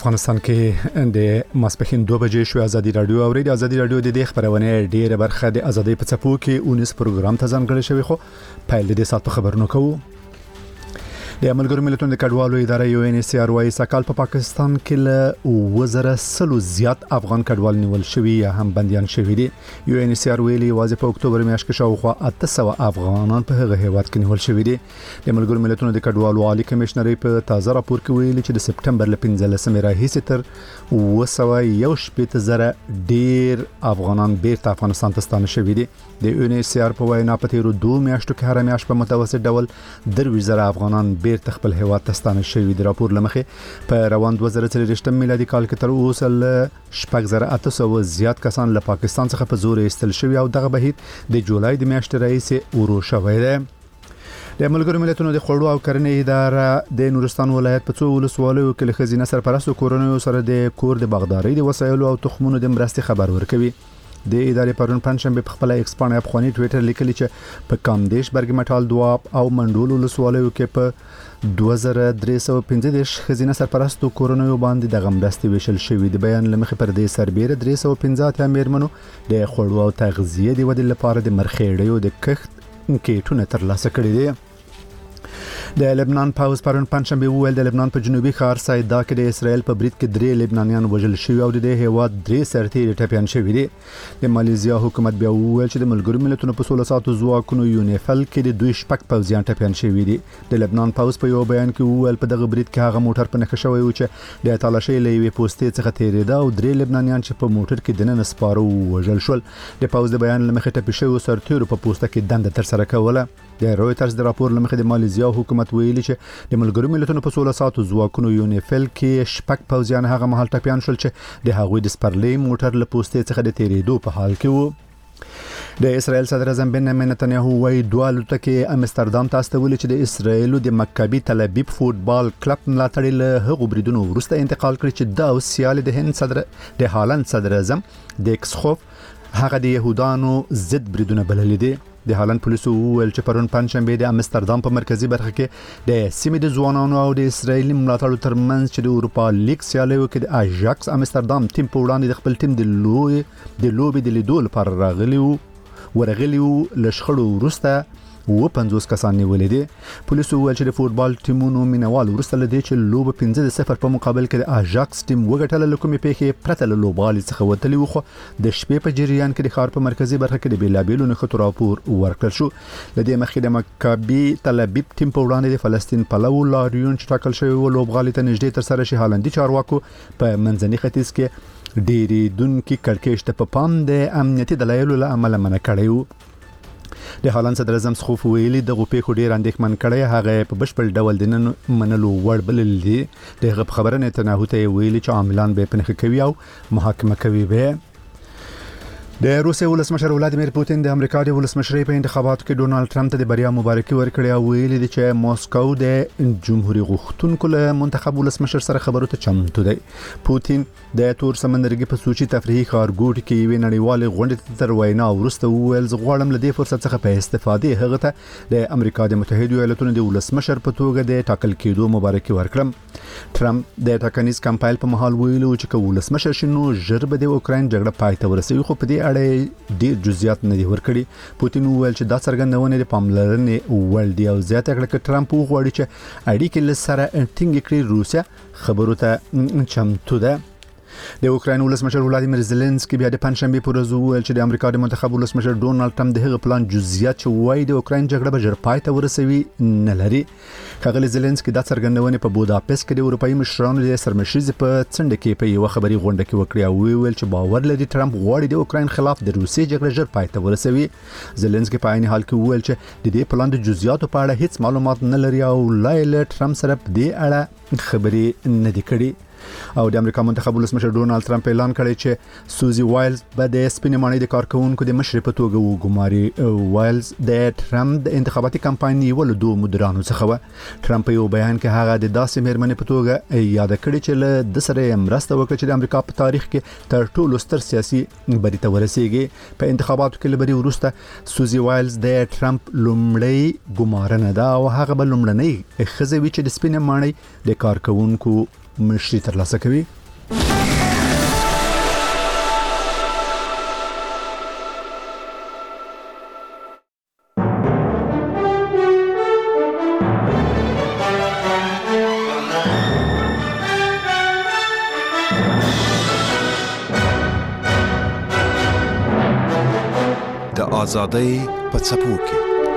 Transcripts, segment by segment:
افغانستان کې د ماسپښین 2 بجې شو ازادي رادیو او د ازادي رادیو د خبرونه ډیره برخه د ازادي په څپو کې 19 پروګرام ته ځانګړی شوی خو په دې سات په خبرونو کوو. د ملګرو ملتونو د کډوالو اداره UNHCR وايي سکهال په پاکستان کې له وزره سلو زیات افغان کډوال نیول شوی یا هم بنديان شوی دي. UNHCR ویلي واځي په اکتوبر میاشت کې شاوخوا 800 افغانان په هغه هیواد کې نیول شوی دي. د ملګرو ملتونو د کډوالو عالی کمشنر په تازه راپور کې ویلي چې د سپټمبر ل 15 راهیسې تر 218,000 ډیر افغانان بیرته افغانستان ته ستانه شوی دي. د UNHCR په وینا په تیرو 2 میاشتو کې هر میاشت په متوسط ډول 2,000 افغانان بیرته خپل هیواد ته ستانه شوی دي. راپور لمخې په روان 2023 میلادي کال کې تر اوسه ل 800 زیات کسان له پاکستان څخه په زور ایستل شوی او دغه بهیر د جولای د میاشتې راهیسې ورو شوی دی. د ملګرو ملتونو د خوړو او کرنې اداره د نورستان ولایت په څو ولسوالیو کې له خزینه سرپرستو کورونو سره د کور د باغداري د وسایلو او تخمونو د مرستې خبر ورکوي. د ادارې پرون پنځشنبه په خپل ایکس باندې افغاني ټوئیټر لیکلی چې په کامدیش برګمټال دواب او منډول ولسوالیو کې په 2315 خزینه سرپرستو کورونو باندې د غمرستي ویشل شوی دی. بیان لمخې پر دې سربېره 315 میرمنو د خوړو او تغذیه د ودې لپاره د مرخېړیو د کښت کیټونه ترلاسه کړي دي. د لبنان پاوز پرون پنځشنبه ویل د لبنان په جنوبي ښار سایدا کې د اسرائیل په برید کې 3 لبنانیان وژل شوي او د هیواد 3 سرتیري ټپيان شوي دي. د ماليزیا حکومت بیا ویل چې د ملګرو ملتونو په 16 ساعتو ځواکونو یونیفل کې د دوی شپږ پوځیان ټپيان شوي دي. د لبنان پاوز په یو بیان کې ویل په دغه برید کې هغه موټر په نښه شوی و چې د تالاشۍ لوي پوسټې څخه تیریده او 3 لبنانیان چې په موټر کې دننه سپارو وژل شول. د پاوز د بیان لمخې ټپي شوی سرتیرو په پوسټه کې دنده تر سره کوله. د رويټرز د راپور لمخې د ماليزیا حکومت ویلي چې د ملګرو ملتونو په 16 ساعتو ځواکونو یونیفل کې شپږ پوځیان هغه مهال ټپيان شول چې د هغوی د سپرلې موټر له پوسټې څخه د تیریدو په حال کې وو. د اسرائیل صدر اعظم بنیامین نتنیاهو وايي دوه الوتکې امستردام ته استولې چې د اسرائیل د مکابي تل ابیب فوتبال کلب ملاتړي له هغو بریدونو وروسته انتقال کړی چې دا اوسیال د هند صدر د هالند صدر اعظم د اکسخوف هغه د يهودانو ضد بریدونه بللي دي. د هالند پولیسو ویل چې پرون پنځشنبه د امستردام په مرکزی برخه کې د سیمې د ځوانانو او د اسرایلی ملاتړو ترمنځ چې د اروپا لیګ سیالیو کې د اژاکس امستردام ټیم په وړاندې د خپل ټیم د لوبي د لیدو لپاره راغلی لشخړو وروسته 50 کسان نیولې دي. پولیسو ویل چې د فوتبال ټیمونو مینوال وروسته لدی چې لوب 5-0 په مقابل کې د اژاکس ټیم وګټل لکه پیښې پرته له لوبغالي څخه وتلی وخو د شپې په جریان کې د ښار په مرکزی برخه کې د بیلابیلو نښتو راپور ورکړل شو. لدې مخکې د مکابي تل ابیب ټیم په وړاندې د فلسطین پلو لاریون چې ټاکل شوی و لوبغالي ته نږدې تر سره شي هالندي چارواکو په منځني ختیځ کې ډېری دونکو کړکېشته په پام د امنیتي دلایلو له امله منع کړی و. د هالند صدر اعظم سخوف ویلي د غوپې ډیر اندېښمن کړي هغه په بشپړ ډول د نن منلو وړ بلل دي. د خبره نتنیاهو ته ویلي چې عاملان به پنځه کوي او محاکمه کوي. به د روسیې ولسمشر ولادیمیر پوتین د امریکا د ولسمشرۍ په انتخاباتو کې ډونالد ټرمپ ته د بریا مبارکي ورکړې او ویلي دي چې ماسکو د جمهوریت غوښتونکو له منتخب ولسمشر سره خبرو ته چمتو دی. پوتین د تور سمندرګي په سوچي تفریحي ښارګوټ کې یو نړیوال غونډې تر وینا ورسته ویل غواړم له دې فرصت څخه په استفادې هغه ته د امریکا د متحده ایالاتونو د ولسمشر په توګه د ټاکل کېدو مبارکي ورکړم. ټرمپ د ټاکنیز کمپاین په محل ویلو چې ولسمشر شنو ژر به د اوکراین جګړه پای ته ورسوي خو په دې اړه ډیر جزئیات نه دي ورکړي. پوتین ویل چې دا څرګندونه د پاملرنې وړ دی او زیاته کړه چې ټرمپ وغواړي چې اړیکې له سره ټینګ کړي. روسیا خبرو ته چمتو ده. د اوکراین ولسمشر ولادیمیر زيلنسکي بیا د پنځشنبه پر ورځ ویل چې د امریکا د منتخب ولسمشر ډونالد ټرمپ د هغه پلان جزئیات چې وایي د اوکراین جګړه به ژر پای ته ورسوي نه لري. ښاغلی زيلنسکي دا څرګندونه په بوداپست کې د اروپאי مشرانو د سرمشيزي په څنډه کې په یو خبري غونډه کې وکړه او ویل چې باور لري ټرمپ غواړي د اوکراین خلاف د روسي جګړه ژر پای ته ورسوي. زيلنسکي په عین حال کې ویل چې د دې پلان د جزئیاتو په اړه هیڅ معلومات نه لري او لایل ټرمپ سره په دې اړه خبري نه دي کړي. او د امریکا منتخب ولسمشر ډونالد ټرمپ اعلان کړی چې سوزي وایلز به د سپینمانۍ د کارکونکو د مشر په توګه وګماري. وایلز د ټرمپ د انتخاباتي کمپاین یو له دوه مدیرانو څخه و. ټرمپ یو بیان کې هغه د داسې مېرمنې په توګه یاد کړی چې له د سره مرسته وکړي چې د امریکا په تاریخ کې تر ټولو ستر سیاسي بری ته ورسیږي. په انتخاباتو کې لبري وروسته سوزي وایلز د ټرمپ لومړی ګمارنه ده او هغه به لومړنۍ خزوي چې د سپینمانۍ د کارکونکو مشري ترلاسه کوي. آزادی په څپو کې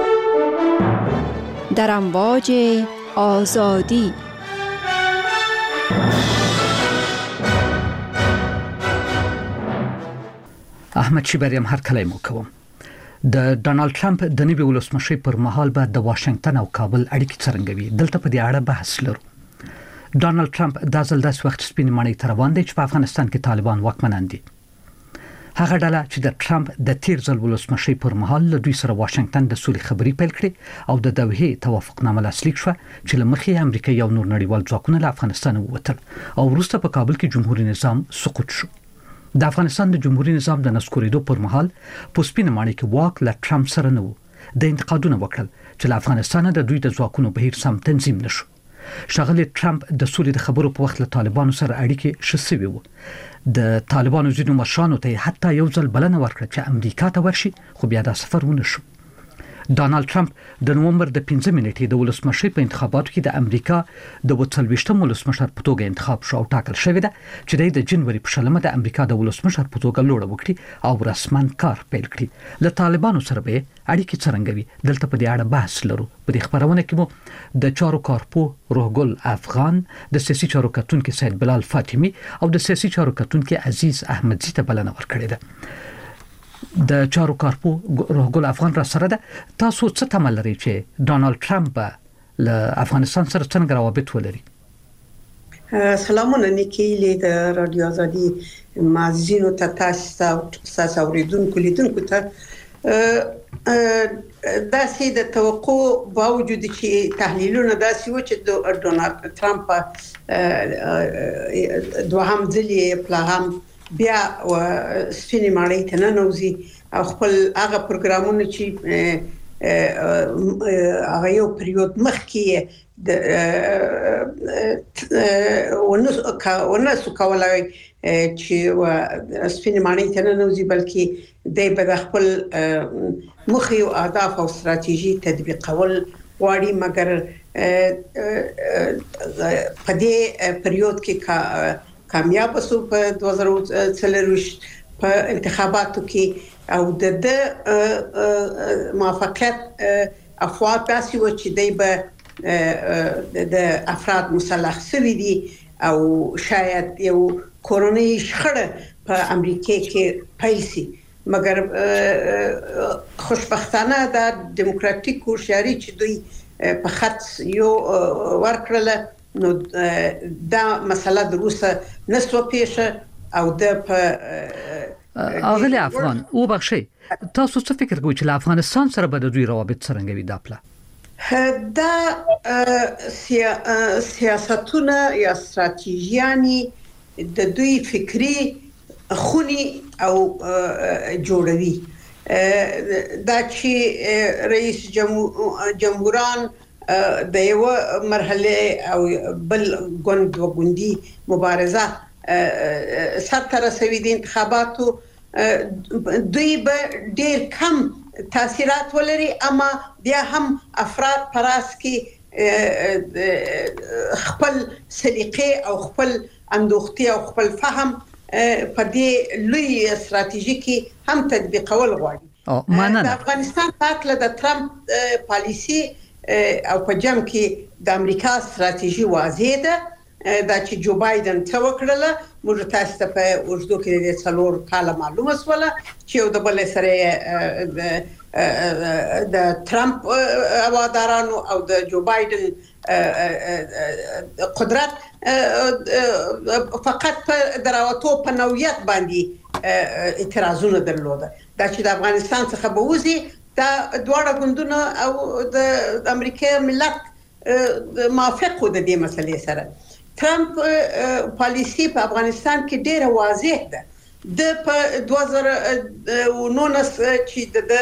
در امواج آزادی. احمد شیبریم هر کله مو کوم. د ډونالد ټرمپ د نوي ولسمشر پر مهال به د واشنگټن او کابل اړیکې څرنګوي. دلته په دې اړه بحث لرو. ډونالد ټرمپ د ځل داس وخت سپین ماڼۍ ته روان دی چې په افغانستان کې طالبان واکمنان دي. هغه ډله چې د ټرمپ د تیر ځل ولسمشر پر مهال له دوی سره واشنگټن د سولې خبرې پیل کړې او د دوحې توافقنامه لاسلیک شو چې لمخې امریکا یو نور نړیوال ځواکونه له افغانستان ووتل او وروسته په کابل کې جمهوریت نظام سقوط شو. د افغانستان د جمهوریت نظام د نسکورېدو پر مهال په سپین ماڼۍ کې واک له ټرمپ سره نه وو. د انتقادونه وکړل چې له افغانستان د دوی د ځواکونو بهیر سم تنظیم نشو. شغله ټرمپ د سولې د خبرو په وخت له طالبانو سره اړیکې شسوي وو. د طالبانو ځینو مشرانو ته حتی یو ځل بلنه ورکړه چې امریکا ته ورشي، خو بیا دا سفر ونه شو. ډونالد ټرمپ د نومبر د 15 نیټې د ولسمشر په انتخاباتو کې د امریکا د 40م ولسمشر په توګه انتخاب شو او ټاکل شوی دی چې د جنوري په 15 د امریکا د ولسمشر په توګه لوړ وکړي او رسماً کار پیل کړي. له طالبانو سره به اړیکې څرنګوي. دلته په دې اړه بحث لرو. په دې خبرونه کې مو د چارو کارپو روحګل افغان، د سیاسي چارو کتونکو سید بلال فاطمی او د سیاسي چارو کتونکو عزیز احمدزی ته بلنه ورکړې ده. د چارو کارپو روحګل افغان را سره ده. تاسو څه تمه لرئ چې ډونالد ټرمپ له افغانستان سره څنګه روابط ولري؟ سلامونه نیکی له رادیو آزادي معززینو ته تاسو اوریدونکو لیدونکو ته داسې د توقع باوجود چې تحلیلونه داسې و چې ډونالد ټرمپ دوهم ځلې پلاهم بیا سپینې ماڼۍ ته ننوځي او خپل هغه پروګرامونه چې هغه یو پریود مخکې د ونسو کولای چې سپینې ماڼۍ ته ننوځي، بلکې د خپل مخې او اهداف او ستراتیژي تطبیقول غواړي. مګر په دې پریود کې کامیاب شو په 2024 په انتخاباتو کې او د موافقت افواج تاسو چې د افراد مسلح شوي دي او شاید یو کورونی شخړه په امریکا کې پیل شي. مګر خوشبختانه د دیموکراتیک هوښیاري چې دوی په خط یو ورکړله نو دا مسله دروسه نسو پیښه او د په اغلی افغان او بخشي تاسو څه فکر کوئ چې افغانستان سره به د دوی روابط څرنګوي؟ دا سیاستونه یا استراتیژیانی د دوی فکری خونی او جوړوي. دا چې رئیس جمهوران د یو مرحله او بل ګوند وګوندي مبارزه سره رسوي د انتخاباتو دوی به ډیر کم تاثیرات ولري، اما بیا هم افراد پراس کې خپل سلیقې او خپل اندوختي او خپل فهم په دې لوی استراتیژي کې هم تطبیقول غواړي. د افغانستان پاکله د ټرمپ پالیسی او په جمع کې د امریکا استراتیژي واضح ده. دا چې جو بایدن څه وکړله موږ تاسو ته په اوږدو کې د 4 کاله معلومه شوله چې یو د بل سره د ټرمپ هوادارانو او د جو بایدن قدرت فقط په دراوتو په نوعیت باندې اعتراضونه درلوده. دا چې د افغانستان څخه به وځي دا دواړه ګوندونه او د امریکا ملت موافق و د دې مسلې سره. ټرمپ پالیسی په افغانستان کې ډیره واضح ده. د په 2019 چې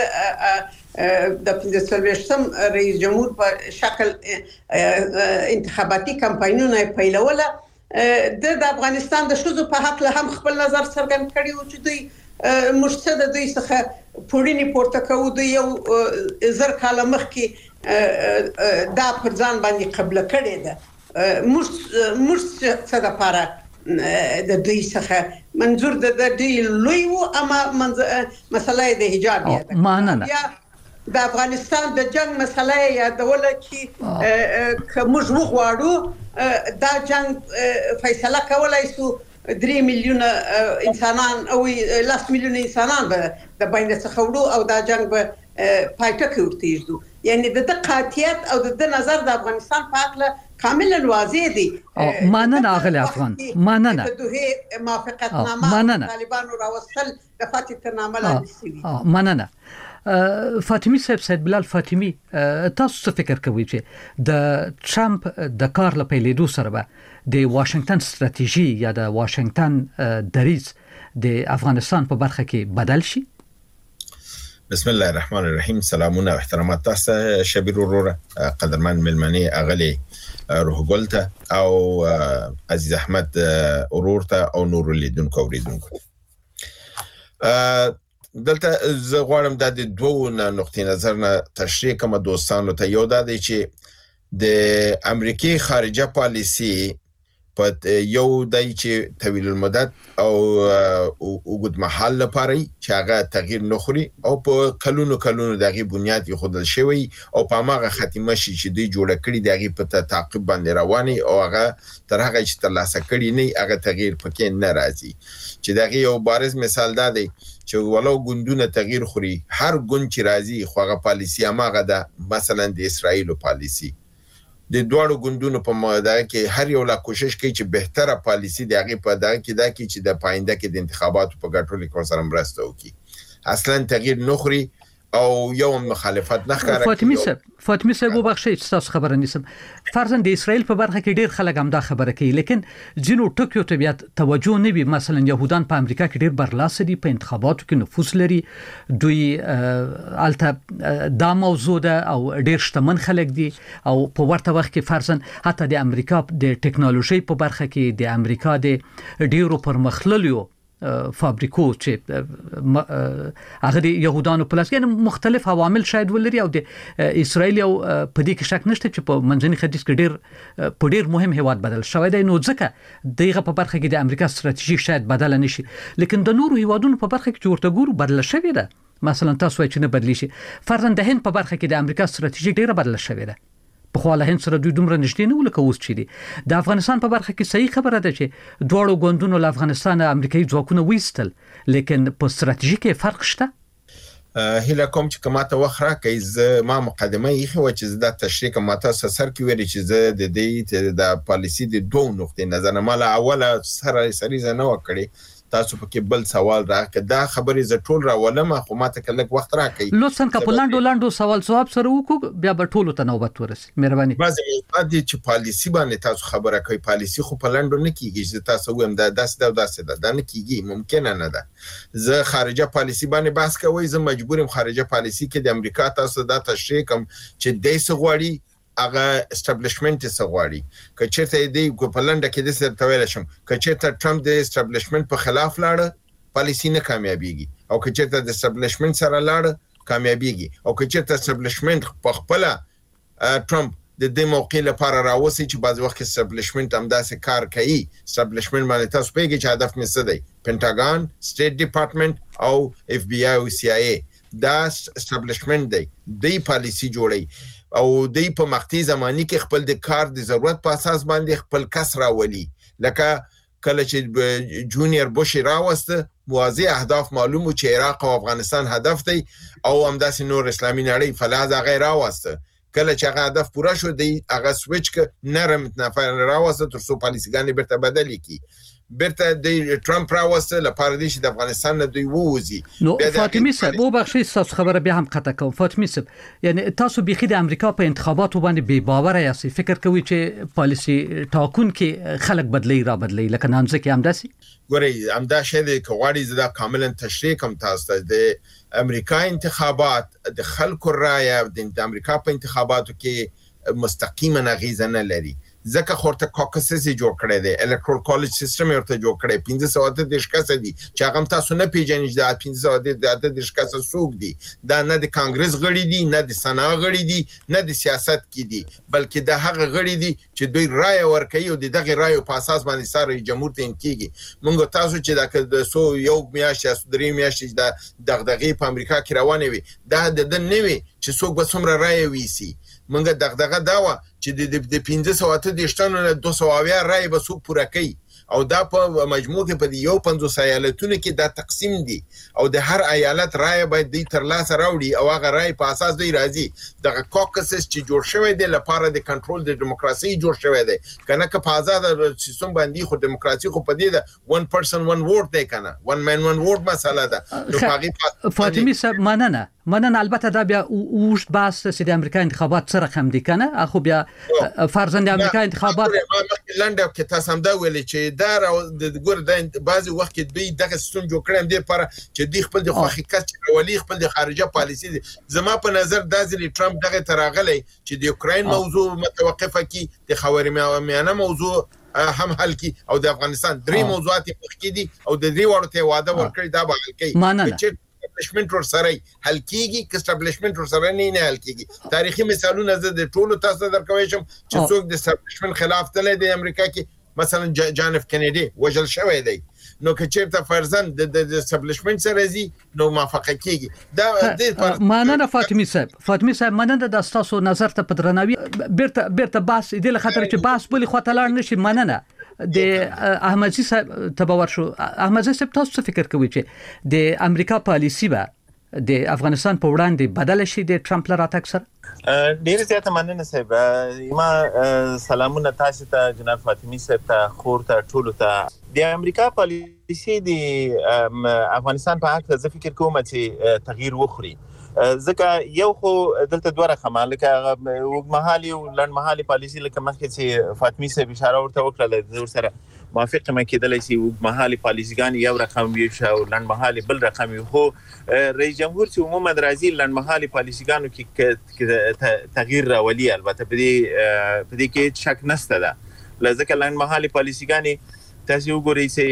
د 15 رئیس جمهور په شکل انتخاباتي کمپاینونه پیلوله د افغانستان د شوزو په حق له هم خپل نظر څرګند کړی او چې دوی مشته د دوی څخه پوړینی پورته کوي د یو زر کال مخکې دا پر ځان باندې قبل کړی ده موږ څه د پاره د دوی څخه منظور د دوی لوی و اما مسله د حجاب یا معنی د افغانستان د جنگ مسله یادوله چې کومج وغواړو دا جنگ فیصله کولای سو 3 میلیونه انسانان او 10 میلیونه انسانان به د باندې څخه وړو او دا جنگ به پایټه کې ورتېږدو یعنی د قاطعیت او د نظر د افغانستان په اړه کاملا واضح دي مننه اغلی افغان مننه د دوه موافقتنامه طالبانو راوستل د فاتحنامه لاندې مننه فاطمی صاحب سید بلال فاطمی تاسو څه فکر کوئ چې د ټرمپ د کار له پیلېدو سره به د واشنگټن ستراتیژي یا د واشنگټن دریځ د افغانستان په برخه کې بدل شي؟ بسم الله الرحمن الرحیم. سلامونه و احترامات تاسو شبیر وروره قدرمن ملمنی اغلی روح ګلته او عزیز احمد ورور ته او نور لیدونکو اوریدونکو. دلته زه غواړم د دوه نقطې نظر نه تشریح کوم دوستانو ته. یو دا دی چې د امریکای خارجه پالیسی په یو دای چې طویل المدت او وګد محل لپاره چې هغه تغییر نخوري او په کلونو دغه بنیاد یې خودل شوی او په هغه ختمه شي چې دوی جوړ کړی دغه په تعقیب باندې رواني او هغه تر هغه چې ترلاسه کړی نه هغه تغییر پکې نه راځي. چې دغه یو بارز مثال دا دی چې ولو ګوندونه تغییر خوري هر ګوند چې راځي خو هغه پالیسی هغه ده. مثلا د اسرایل پالیسی د دوړو ګوندونو په ماده کې هر یو لا کوشش کوي چې بهتره پالیسی دغه په دغه کې دا کې چې د پاینده کې د انتخاباتو په ګټلو کې سره مرسته وکړي. اصلا تغییر نخوري او یو مخالفت نه ښکارا. فاطمی صاحب وبخښئ چې تاسو خبره نیسم. فرضاً د اسرائیل په برخه کې ډیر خلک هم دا خبره کوي لیکن ځینو ټکیو ته بیا توجه نه وي. مثلا يهودان په امریکا کې ډیر برلاسه دي په انتخاباتو کې نفوذ لري. دوی الته دا موضوع ده او ډیر شتمن خلک دي او په ورته وخت کې فرضاً حتی د امریکا د ټکنالوژي په برخه کې د امریکا د ډیرو پرمختللو فابریکو چې هغه د يهودانو پلاس یعنی مختلف عوامل شاید ولري او د اسرائیل او په دې کې شک نشته چې په منځني ختیځ کې ډیر مهم هیواد بدل شوی دی. نو ځکه دغه په برخه کې د امریکا ستراتیژي شاید بدل نشي لیکن د نورو هیوادونو په برخه کې چې ورته ګورو بدل شوی ده. مثلا تاسو چې نه بدلی شي فرضاً د هند په برخه کې د امریکا ستراتیژي ډیره بدل شوی ده. په خو له هند سره دوی دومره نږدې نه ولکه اوس چې دي. د افغانستان په برخه کې صحیح خبره ده چې دوړو ګوندونو له افغانستان امریکایي ځواکونه وېستل لیکن په ستراتیژي کې فرق شته. هله کوم چې کماته وخره کوي زه ما مقدمه یې خو چې دا تشریح کماته سر کې ویل چې زه د دې د پالیسی د دوه نقطې نظر مال اوله سریزه نه وکړي. تاسو پکې بل سوال راکړه دا خبرې ز ټول راولم خو ماته کلک وخت راکړي. لطفاً کپلاندو سوال جواب سره وکړو بیا به ټولو ته نوبت ورسي. مهرباني. بعضی دي چې پالیسی باندې تاسو خبره کوي پالیسی خو پلاندو نه کیږي چې تاسو ویم دا داسې دا نه کیږي ممکن نه ده. زه خارجه پالیسی باندې بحث کوي زه مجبورم خارجه پالیسی کې د امریکا تاسو دا تشریح کوم چې د سغواړي هغه اسټابلیشمنت سغواړي که چېرته دی په لنډه کې د سر تویل شم که چېرته ټرمپ د اسټابلیشمنت په خلاف لاړ پالیسی نه کامیابیږي او که چېرته د اسټابلیشمنت سره لاړ کامیابیږي او که چېرته اسټابلیشمنت په خپل ټرمپ د دې موقع لپاره راوسی چې بعض وخت اسټابلیشمنت هم داسې کار کوي. اسټابلیشمنت باندې تاسو پیږي چې هدف مې څه دی پینټاګان سټیټ ډپارټمنټ او اف بی آی او سی آی ای دا اسټابلیشمنت دی پالیسی جوړي او دی په مقطع زمانی کې خپل د کار د ضرورت په اساس باندې خپل کس راولي. لکه کله چې جونیور بوش راوسته واضح اهداف معلومو چې عراق او افغانستان هدف دی او همداسې نور اسلامي نړۍ فلاز غیر راوسته. کله چې هغه هدف پوره شو دی هغه سویچ ک نرم نفر راوسته تر څو پالیسیګانې بیرته بدل کی بیرته د ټرمپ راوسته لپاره دی چې د افغانستان نه دوی ووزي. نو فاطمی صاحب وبخښئ تاسو خبره بیا هم قطع کوم. فاطمی صاحب یعنی تاسو بيخي د امریکا په انتخاباتو باندې بے باور یاست فکر کوي چې پالیسی ټاکون کې خلک بدلی لکه نن ځکه هم داسي ګوري همدا شی د کوړی زدا کاملا تشریح کوم تاسو ته د امریکا انتخابات د خلکو رائے د امریکا په انتخاباتو کې مستقیما غیزه نه لري. ځکه خورته کاکسس جوړ کړی دی الکټرال کالج سیستم ورته جوړ کړی 1530 کس دي چې هغه تاسو نه پیژنئ چې د 1530 کس څوک دي دا نه د کانګرس غړي دي نه د سنا غړي دي نه د سیاست کې دي بلکې د هغه غړي دي چې دوی رائے ورکوي او دغه رائے په اساس باندې سره جمهور ته انکیږي موږ تاسو چې د سو یو میاشت یا 3 میاشتې د دغدغې په امریکا کې روانه وي دا د نوي چې څوک به څومره رائے ویسي موږ دغه داوا چې د 1530 نه 200 رائے به څوک پوره کوي او دا په مجموع کې په یو 50 ایالتونو کې دا تقسیم دي او د هر ایالت رائے باید د تر لاسه راوړي او هغه رائے په اساس دی راځي د کاکسس چې جوړ شوی دی لپاره د کنټرول د دیموکراسي جوړ شوی دی کنه که په آزاد سیستم باندې خو دیموکراسي خو په دې ده one person one vote دی کنه one man one vote مسله ده فاطمی صاحب مننه البته دا بیا اوش بحث چې د امریکا انتخابات سره هم دي کنه اخو بیا فرضاً د امریکا انتخابات لنډه کې تاسو هم دا ویلي چې دا د ګور د بعضي وخت کې دوی دغه سیستم جوړ کړم دی لپاره چې دوی خپل د حقیقت ولي خپل د خارجه پالیسي زما په نظر د ټرمپ دغه تراغلي چې د اوکراین موضوع متوقفه کی د خاورمیانه موضوع هم حل کی او د افغانستان درې موضوعات مخکې دي او د دې وړته وعده ورکړي دا به حل کوي چې اسټابلیشمنت ور سره حل کیږي که اسټابلیشمنت ور سره نه حل کیږي تاریخي مثالونه زه د ټولو تاسو درکوي چې څوک د اسټابلیشمنت خلاف تل د امریکا کې مثلا جان اف کینیډي وجل شوی دی نو که چیرته فرضاً د اسټابلیشمنت سره زی نو موافقه کیږي دا د مننه فاطمی صاحب مننه د تاسو نظر ته پدرناوی بیرته بحث دې لخاطر چې بحث بلی خاطر لاړ نشي مننه د احمدزي صاحب تبور شو احمدزي صاحب تاسو څه فکر کوئ چې د امریکا پالیسی به د افغانستان په وړاندې بدل شي د ټرمپ له راتګ سره ډیر زیاته مننه صاحب ما سلامونه تاسو ته جناب فاطمی صاحب ته خور ته ټولو ته د امریکا پالیسی د افغانستان په حق ځکه فکر کوم چې تغییر وخوري ځکه یو خو دلته دوه رقمه لکه وګمحالي او لنډمحالي پالیسی لکه مخکې چې فاطمی صاحب اشاره ورته وکړه د سره موافق ما کېدلای شي وګمحالي پالیسيګان یو رقم وي او لنډمحالي بل رقم وي خو رئیس جمهور چې عموما راځي لنډمحالي پالیسيګانو کې تغییر راولي البته په دې کې شک نشته ده لکه لنډمحالي پالیسيګان تاسو وګورئ چې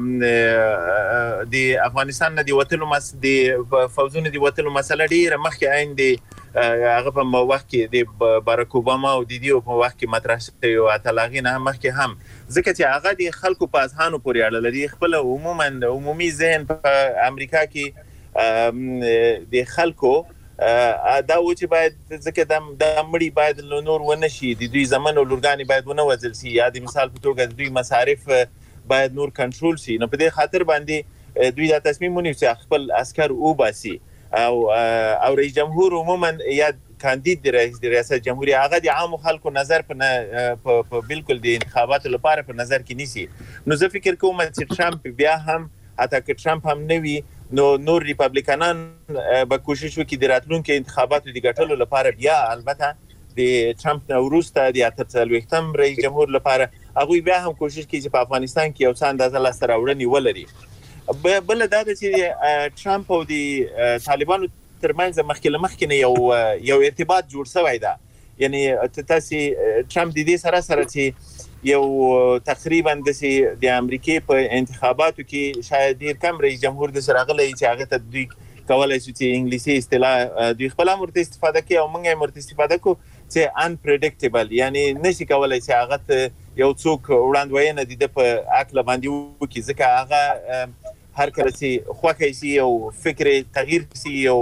د افغانستان نه دی وتلو د فوزونو دی وتلو مسله ډیره مخکې عین دی هغه په وخت کې د باراک اوباما او د دیو په وخت کې مطرح شوی او اتلاغین هم مخکې هم ځکه چې هغه د خلکو په اذهانو پورې اړه لري خپل عموما عمومي ذهن په امریکا کې د خلکو دا و چې باید ځکه د مړی باید نور ونشي د دوی زمن او لورګانی باید ونه وځل شي یا د مثال په توګه د دوی مصارف باید نور کنټرول شي نو په دې خاطر باندې دوی دا تصمیم ونیو چې خپل عسكر وباسي او رئیس جمهور عموما یا کاندید د ریاست جمهوریت هغه د عام خلکو نظر په بالکل د انتخاباتو لپاره په نظر کې نیسي نو زه فکر کوم چې ټرمپ بیا هم حتی که ټرمپ هم نوي نو نور ریپابلیکانان به کوشش وکړي د راتلونکو انتخاباتو د ګټلو لپاره بیا البته د ټرمپ وروسته د 48م رئیس جمهور لپاره هغه بیا هم کوشش کوي چې په افغانستان کې یو څه اندازه لاس راوړنې ولري بل دا چې ټرمپ او د طالبانو ترمنځ مخکې یو ارتباط جوړ شوی دی یعنی تاسو ټرمپ د دې سره چې یو تقریبا د امریکای په انتخاباتو کې شاید ډیر کم رئیس جمهور د سره غلې چې هغه ته دوی کولای شي چې انګلیسي اصطلاح دوی خپل امرته استفاده کوي او موږ یې مرته استفاده کوو چې unpredictable یعنی نشي کولای چې هغه یو څوک وړاندوینه د په عقل باندې وکړي ځکه هغه هر کله چې خوښي شي او فکر تغییر شي او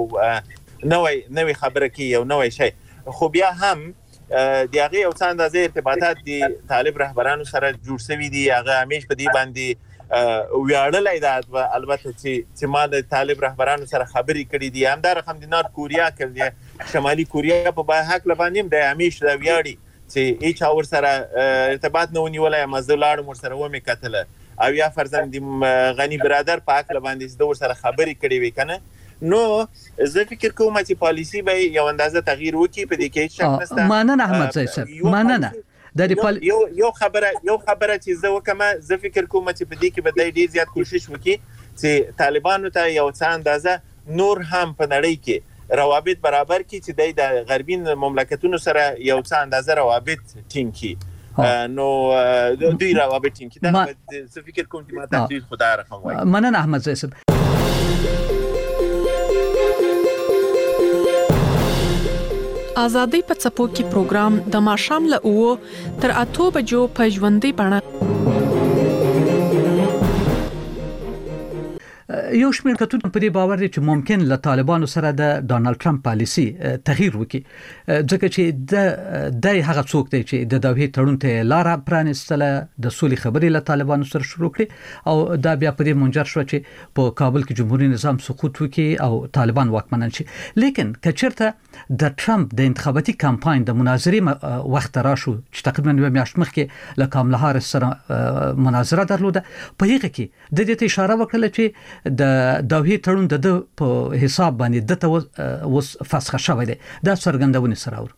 نوې خبره کوي او نوې شي خو بیا هم د هغه او څنګه د ارتباطات د طالب رهبرانو سره جوړ شوی دي هغه همیش په دې باندې ویاړلای دا البته چې ما د طالب رهبرانو سره خبرې کړې دي همدار هم د نورث کوریا کړي شمالي کوریا په حق لبانې د همیش دا ویاړي چې هیڅ اور سره ارتباط نه ونیولای مزدلار مر سره و مې کتل او یا فرزند غنی برادر په حق لبانې د ور سره خبرې کړې وې کنه نو زه فکر کوم چې پالیسی به یو اندازه تغییر وکړي په دې کې شک نشته مننه احمد صاحب مننه یو خبره چې زه وکم زه فکر کوم چې په دې کې به ډیر زیات کوشش وکړي چې طالبانو ته یو څه اندازه نور هم په نړۍ کې روابط برابر کړي چې د غربي مملکتونو سره یو څه اندازه روابط ټینګ کړي نو دوی روابط ټینګ کړي دا څه فکر کوم چې ما تحلیل خدای رقم وایي. مننه احمد زیسب. آزادۍ په څپو کې پروګرام د ماښام له 9 تر 8 بجو په ژوندۍ بڼه. یو شمېر کتونکو په دې باور دي چې ممکن له طالبانو سره د ډانلډ ټرمپ پالیسي تغییر وکړي، ځکه چې د هغه څوک دی چې د دوحې تړون ته لار پرانستله، د سولې خبرې له طالبانو سره شروع کړي او دا بیا په دې منجر شو چې په کابل کې جمهوریت نظام سقوط وکړي او طالبان واکمنان شي. لیکن کچرته د ټرمپ د انتخاباتي کمپاین د مناظرې وخت راشو چې تقریبا یو میاشت مخکې له کاملا هاریس سره مناظره درلوده، په هغه کې د دې اشاره وکړه چې د دوحې تړون د په حساب باندې دته وس فسخ شوی دی. دا څرګندونه سره اور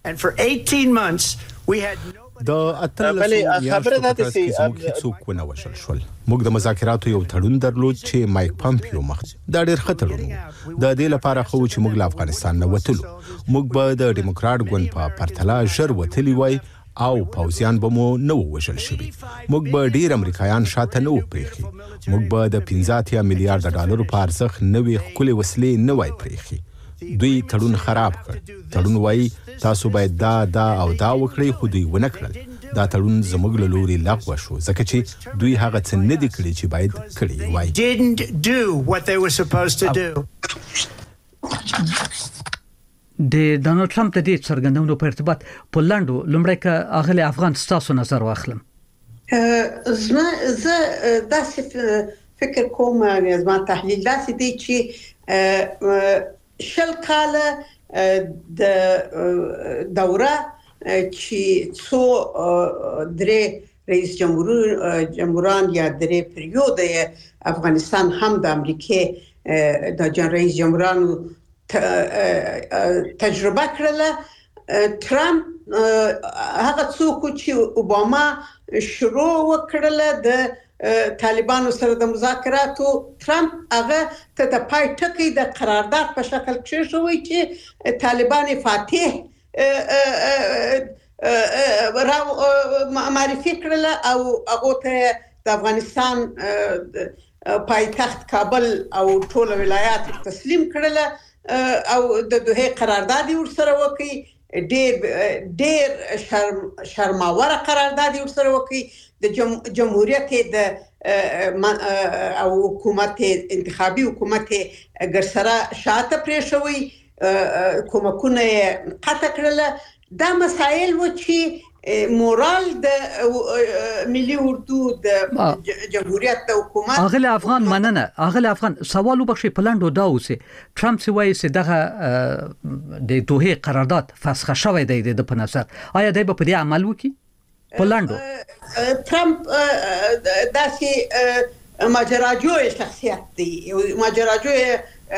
د اتلسو خبره ده چې موږ څوک ونه وشل شول. موږ د مذاکراتو یو تړون درلود چې مایک پامپیو مخ دا ډېر خطر و. د دې لپاره خو چې موږ له افغانستان نه وتلو، موږ به د ډیموکرات ګوند په پرتله ژر وتلی وای او پوځیان به مو نه وژل شوي. موږ به ډیر امریکایان شاته نه وپریخي. موږ به د 15 میلیارډ ډالرو په ارزښت نوې ښکلې وسلې نه وای پریخي. دوی تړون خراب کړ. تړون وای تاسو باید دا او دا وکړئ، خو دوی ونه کړل. دا تړون زموږ له لوري لغوه شو ځکه چې دوی هغه څه نه دي کړي چې باید کړي وای. د ډانلډ ټرمپ د دې څرګندونو په ارتباط په لاندو لومړی که اغلی افغان ستاسو نظر واخلم. زه داسې فکر کوم، زما تحلیل داسې دی چې 10 کاله د دوره چې څو درې رئیس جمهوران یا درې پریود افغانستان هم د امریکای د رئیس جمهورانو تجربه کړله. ټرمپ هغه څوک چې اوباما شروع وکړله د طالبانو سره د مذاکراتو، ټرمپ هغه ته د پای ټکی د قرارداد په شکل کې شوی چې طالبان فاتح معرفي کړله او هغه ته د افغانستان پایتخت کابل او ټول ولایات تسلیم کړله او د دوه قرارداد ورسره وکي. ډېر شرماور قرارداد ورسره وکي. د جمهوریت د او حکومت انتخابي حکومت ګرسره شاته پریښوي، کومکونه قطع کړل. دا مسائل و چې مورال د ملي اردو د جمهوریت د حکومت اغلی افغان مننه. اغلی افغان سوال وبخښي پلاندو دا اوسه ټرمپ سی وایي چې دغه د دوه قرارداد فسخ شوی دی د په نظر آیا دای په دې عمل وکي پلاندو؟ ټرمپ داسې ماجراجوی شخصیت دی، ماجراجوی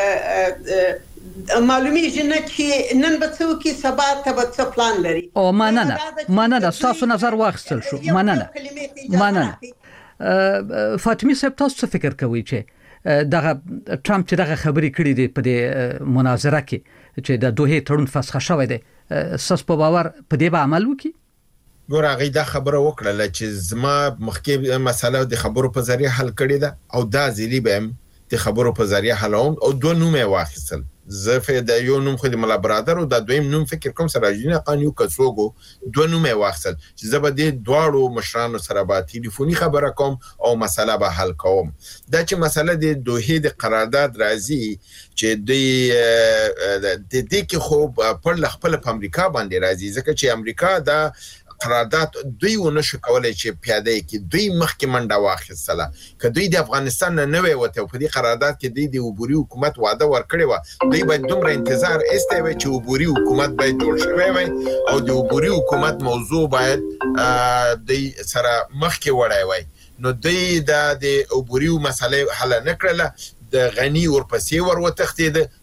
معلومیږي نه چې نن به څو کې سبا ته به څه پلان لري. او مننه تاسو نظر واخیستل شو. مننه. فاطمه صاحب تاسو څه فکر کوئ چې دغه ټرمپ چې دغه خبرې کړې دي په دې مناظره کې چې د دوه تړون فسخ شوی دی، ساس په باور په دې به عمل وکړي؟ ګور هغه دا خبره وکړه چې زما مخکې مسله د خبرو په ذریعہ حل کړې ده او دا ځلی به د خبرو په ذریعہ حلوم او دوه نومه واخیستل. زه د یو نوم خو د ملا برادر او د دویم نوم فکر کوم سره جنې قانون کڅوګو دوه نومه واخیستل چې زه به د دواړو مشرانو سره به ټلیفوني خبره کوم او مسله به حل کوم. دا چې مسله د دوه د قرارداد راځي چې د دې کې خو په خپل په امریکا باندې راځي ځکه چې امریکا دا قرارداد دوی ونه شو کولای چې پیاده کې دوی مخکې منډه واخیستله. که دوی د افغانستان نه ووته په دې قرارداد کې د عبوري حکومت وعده ورکړې و، دوی باید دومره انتظار ایسته وي چې عبوري حکومت باید جوړ شوی وي او د عبوري حکومت موضوع باید دوی سره مخکې وړای وي. نو دوی د عبوري مسله حل نه کړله، د غنی ورپسې وروتښتید،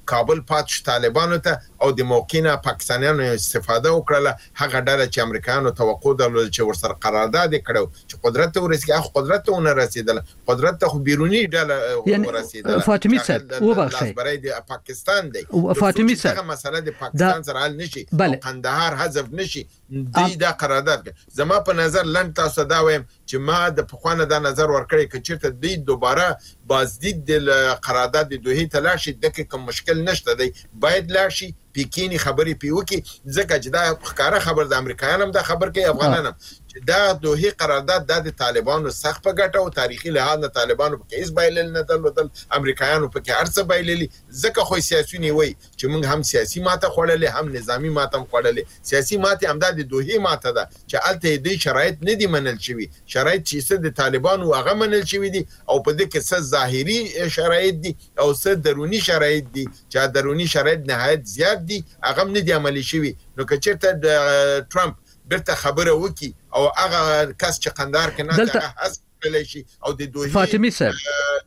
کابل پاتش طالبانو ته او د موقعنا پاکستانیانو استفاده وکړه. هغه ډله چې امریکایانو توقع درلود چې ورسره قرارداد کړو چې قدرت ته ورسېږي، هغه قدرت ته نه رسیدل. قدرت ته خو بیرونی ډله ورسیدل. فاطمی صاحب وبخښئ، برای د پاکستان دی. فاطمی صاحب هغه مسله د پاکستان سره حل نشي، قندهار حذف نشي، دا قرارداد. زما په نظر لن تاسو دا وایم چې ما د پخوانه دا نظر ورکړی چې چیرته دوی دوباره بازدید د قرارداد د دوی ته لاړ شي، دغه کوم مشکل نشته دی، باید لاړ شي پیکینی خبرې پیوکي. ځکه چې دا ښکارا خبر د امریکایانو هم دا خبر کوي، افغانانو چې دا دوی قرارداد د طالبانو سخت په ګټه او تاریخي لحاظ د طالبانو په کیس بایلل نه درلودل، امریکایانو په کې ارڅ بایللی. ځکه خو سیاسيونی وای چې موږ هم سیاسي ماته خوړلې هم نظامی ماته خوړلې. سیاسي ماته هم د دوی ماته ده چې الته دې شرایط نه دي منل شوی، شرایط چې د طالبانو هغه منل شوی دي او په دې کې څه ظاهري شرایط دي او څه درونی شرایط دي چې درونی شرایط نهایت زیات دي، هغه نه دي عملي شوی. نو که چیرته د ټرمپ برته خبره وکي او هغه کس چې قندهار کې نه هغه حذف کړي شي او د دوی فاطمی صاحب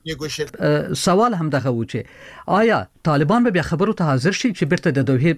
سوال هم دغه و چې آیا طالبان به بیا خبرو ته حاضر شي چې برته د دوی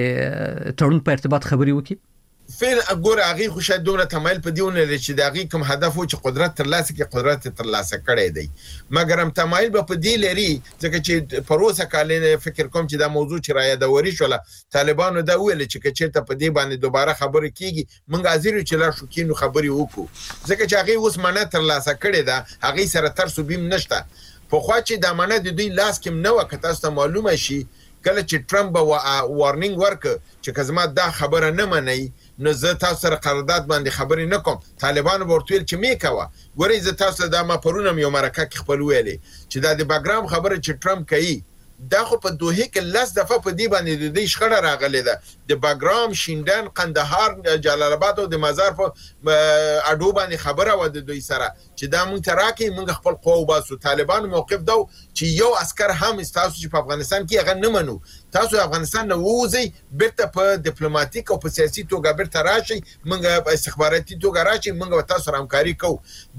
د تړون په ارتباط خبري وکي؟ فعلا اګور هغه خو شاید دومره تمایل په دیونه لري چې دغه کوم هدف و چې قدرت ترلاسه کې قدرت ترلاسه کړي دی، مګر هم تمایل په دی لري ځکه چې پروسه کاله فکر کوم چې دا موضوع چې را یادوري شول طالبانو دا ویل چې کچته په دی باندې دوباره خبرې کیږي موږ حاضر چې لا شو کینو خبرې وکړو، ځکه چې هغه اوس منه ترلاسه کړي دا، هغه سره ترسو بیم نشته. په خوا چې د منه د دوی لاس کې نو وکړه تاسو معلومه شي کله چې ټرمپ وارنینګ ورک چې کزما دا خبره نه منئ نو زه تاسو سره قرارداد باندې خبرې نه کوم. طالبانو ورتویل چې میکوه ګورئ زه تاسو دا ما پرونم یو مرکه کې خپل ویلې چې دا د باګرام خبره چې ټرمپ کوي دا خو په دوه کې لاس دفعه په دی باندې د دې شخړه راغله ده. د باګرام، شیندن، قندهار، جلال آباد او د مزار په اډو باندې خبره و د دوی سره چې دا مونږ تراکي مونږ خپل قوه باسو. طالبان موقف دو چې یو عسكر هم تاسو چې په افغانستان کې هغه نه منو، تاسو افغانستان نه ووځي بیرته په ډیپلوماټیک او په سیاسي توګه بیرته راشي، مونږ په استخباراتي توګه راشي، مونږ تاسو سره همکاري کوو.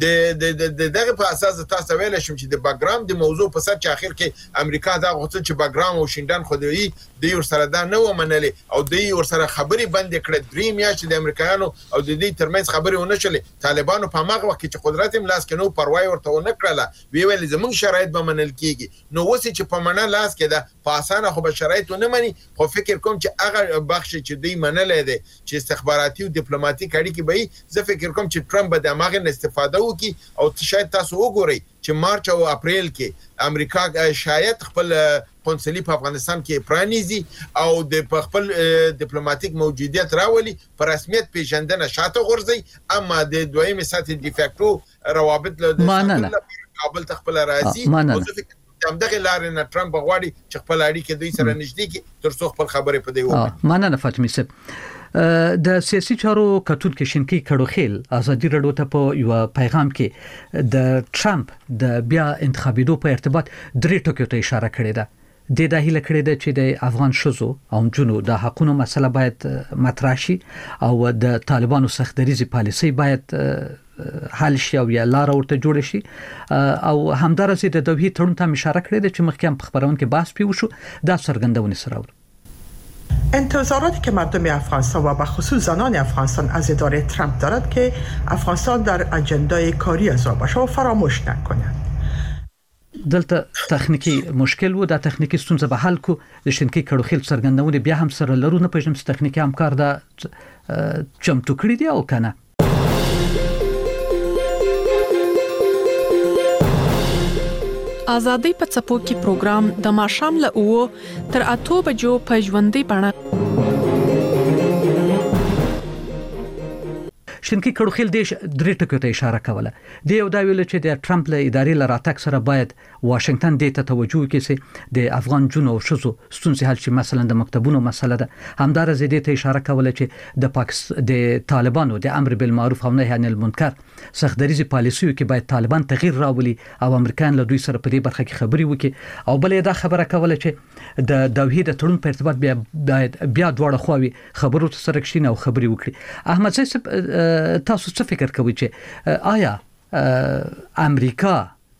د دغه په اساس تاسو ویل شم چې د باګرام د موضوع په سر چې اخر کې امریکا دا غوښتل چې باګرام او شیندن خودوي د یو سره دا نه ومنلې او د یو سره خبري بند کړې. درې میاشتې د امریکایانو او د دې ترمنځ خبري ونه شلې. طالبانو په هغه وخت کې قدرت هم لاس کې نو پروايي ورته ونه کړله، ویل زمونږ شرایط به منل کیږي. نو اوس چې په مننه لاس کې ده په اسانه خو به شرایط نه مني، خو فکر کوم چې هغه بخش چې دوی منلې ده چې استخباراتي او ډیپلوماټیک اړیکې به زه فکر کوم چې ټرمپ به د هغه استفاده وکړي او شاید تاسو وګورئ چې مارچ او اپریل کې امریکا شاید خپل قونسلي په افغانستان کې پرانیزي او د خپل ډیپلوماټیک موجودیت راولي، په رسمیت پیژندنه شاته غورځي، اما د دویمه سطح ډیفاکټو روابط له کابل ته خپل راځي او هم دغه لارې نه ټرمپ غواړي چې خپل اړیکې دوی سره نږدې کړي تر څو خپل خبرې په دی ومني. مننه فاطمی صاحب. د سیاسي چارو کتونکو شینکی کډوخیل ازادي رادیو ته په یو پیغام کې د ټرمپ د بیا انتخابېدو په ارتباط درې ټکو ته اشاره کړې ده. د داهله کړې ده چې د افغان شوزو او جنو د حقونو مسله باید مطرح شي او د طالبانو سختدریزي پالیسي باید حل شي او یا لار ورته جوړ شي او همدارسه د دوی تړون ته اشاره کړې ده چې مخکې په خبرونه کې بحث پیو شو دا څرګندونه سره انتظاراتی که مردم افغانستان و به خصوص زنان افغانستان از اداره ترامپ دارد که افغانستان در اجندای کاری از آن باشه و فراموش نکنند. دلته تخنیکی مشکل و د تخنیکی ستونزه به حل کو د شینکی کډوخیل څرګندونه بیا هم سره لرو نه پېژنم چې تخنیکی همکار دا چمتو کړی دی او کنه. آزادۍ په څپو کې پروګرام د ماښام له 9 تر 8 بجو په ژوندۍ بڼه شینکی کډوخیل د درې ټکو ته اشاره کوله. د یو دا ویل چې د ټرمپ له ادارې لراتک سره باید واشنگټن د ته توجه وکړي د افغان جنو او شزو ستونزې حل شي، مثلا د مکتبونو مسله ده. همدار زیاده ته اشاره کوله چې د پاکستان د طالبانو د امر بالمعروف او نهي عن المنکر سختدریزي پالیسیو کې باید طالبان تغییر راولي او امریکایان له دوی سره په دې برخه کې خبري وکړي. او بلې دا خبره کوله چې د دوی د تړون په ارتباط بیا دواړه خواوي خبرو سره کښینه او خبري وکړي. احمد صاحب تاسو څه فکر کوئ چې آیا امریکا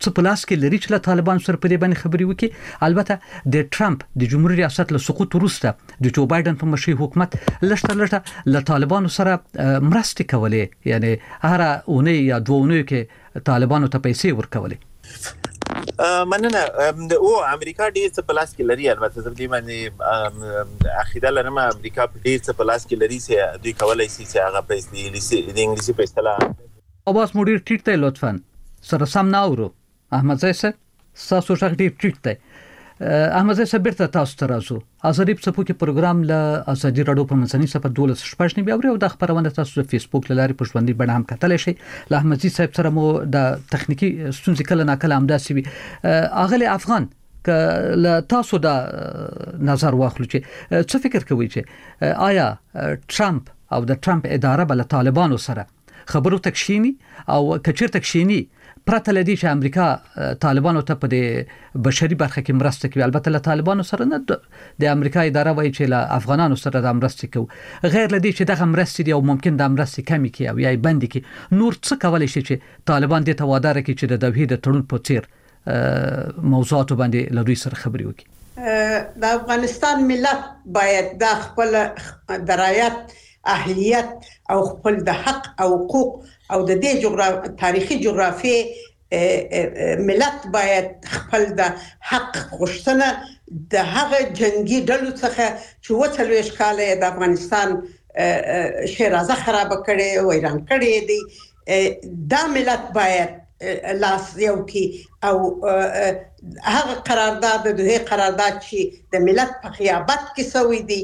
څه پلاس کې لري چې له طالبان سره په دې باندې خبري وکړي. البته د ټرمپ د جمهوریت ریاست له سقوط وروسته د جو بایدن په مشرۍ حکومت لږه له طالبانو سره مرستې کولې، یعنی هر اونۍ یا دوه اونۍ کې طالبانو ته پیسې ورکولې. مننه. او امریکا ډیر څه پلاس کې لري. البته زه دې باندې عقیده لرم امریکا په ډیر څه پلاس کې لري چې دوی کولای شي چې هغه پیسې د انګلیسي په اصطلاح اواز مو ډیر ټیټ دی، لطفا سره سم نه اورو. احمد زای صاحب تاسو څنګه ډیر ټیټ دی. احمد زای صاحب بیرته تاسو ته راځو. ازادي په څپو کې پروګرام له ازادي رادیو په منځنۍ صفحه 12 بیا او د خبرونه تاسو په فیسبوک لاري په ژوندۍ بڼه هم کتلی شئ. له احمد زای صاحب سره مو د تخنیکی ستونزې کله ناکله هم داسې وي. اغلی افغان له تاسو د نظر واخلو چې څه فکر کوئ چې آیا ټرمپ او د ټرمپ اداره بل طالبانو سره خبرو تکشینی او کچیر تکشینی پرته لدی چې امریکا طالبانو ته په بشري برخه کې مرسته کوي؟ البته له طالبانو سره نه، د امریکا اداره وایي چې له افغانانو سره د مرسته کوي. غیر لدی چې دغه مرسته دی او ممکن د مرسته کمی کی او یا بند کی، نور څه کولای شي چې طالبان د تواده راکړي چې د دوی د تړون په څیر موضوعات باندې له دوی سره خبري وکړي؟ د افغانستان ملت باید د خپل درایت، اهلیت او خپل د حق او حقوق او د دې تاریخي جغرافي ملت باید خپل د حق غوښتنه د هغه جنگي ډلو څخه چې وڅلويش کاله د افغانستان شیرازه خراب کړي، ویران کړي دي، دا ملت باید لاس یو کی او هغه قرارداد د دوه قرارداد چې د ملت په غیابت کې سوي دي،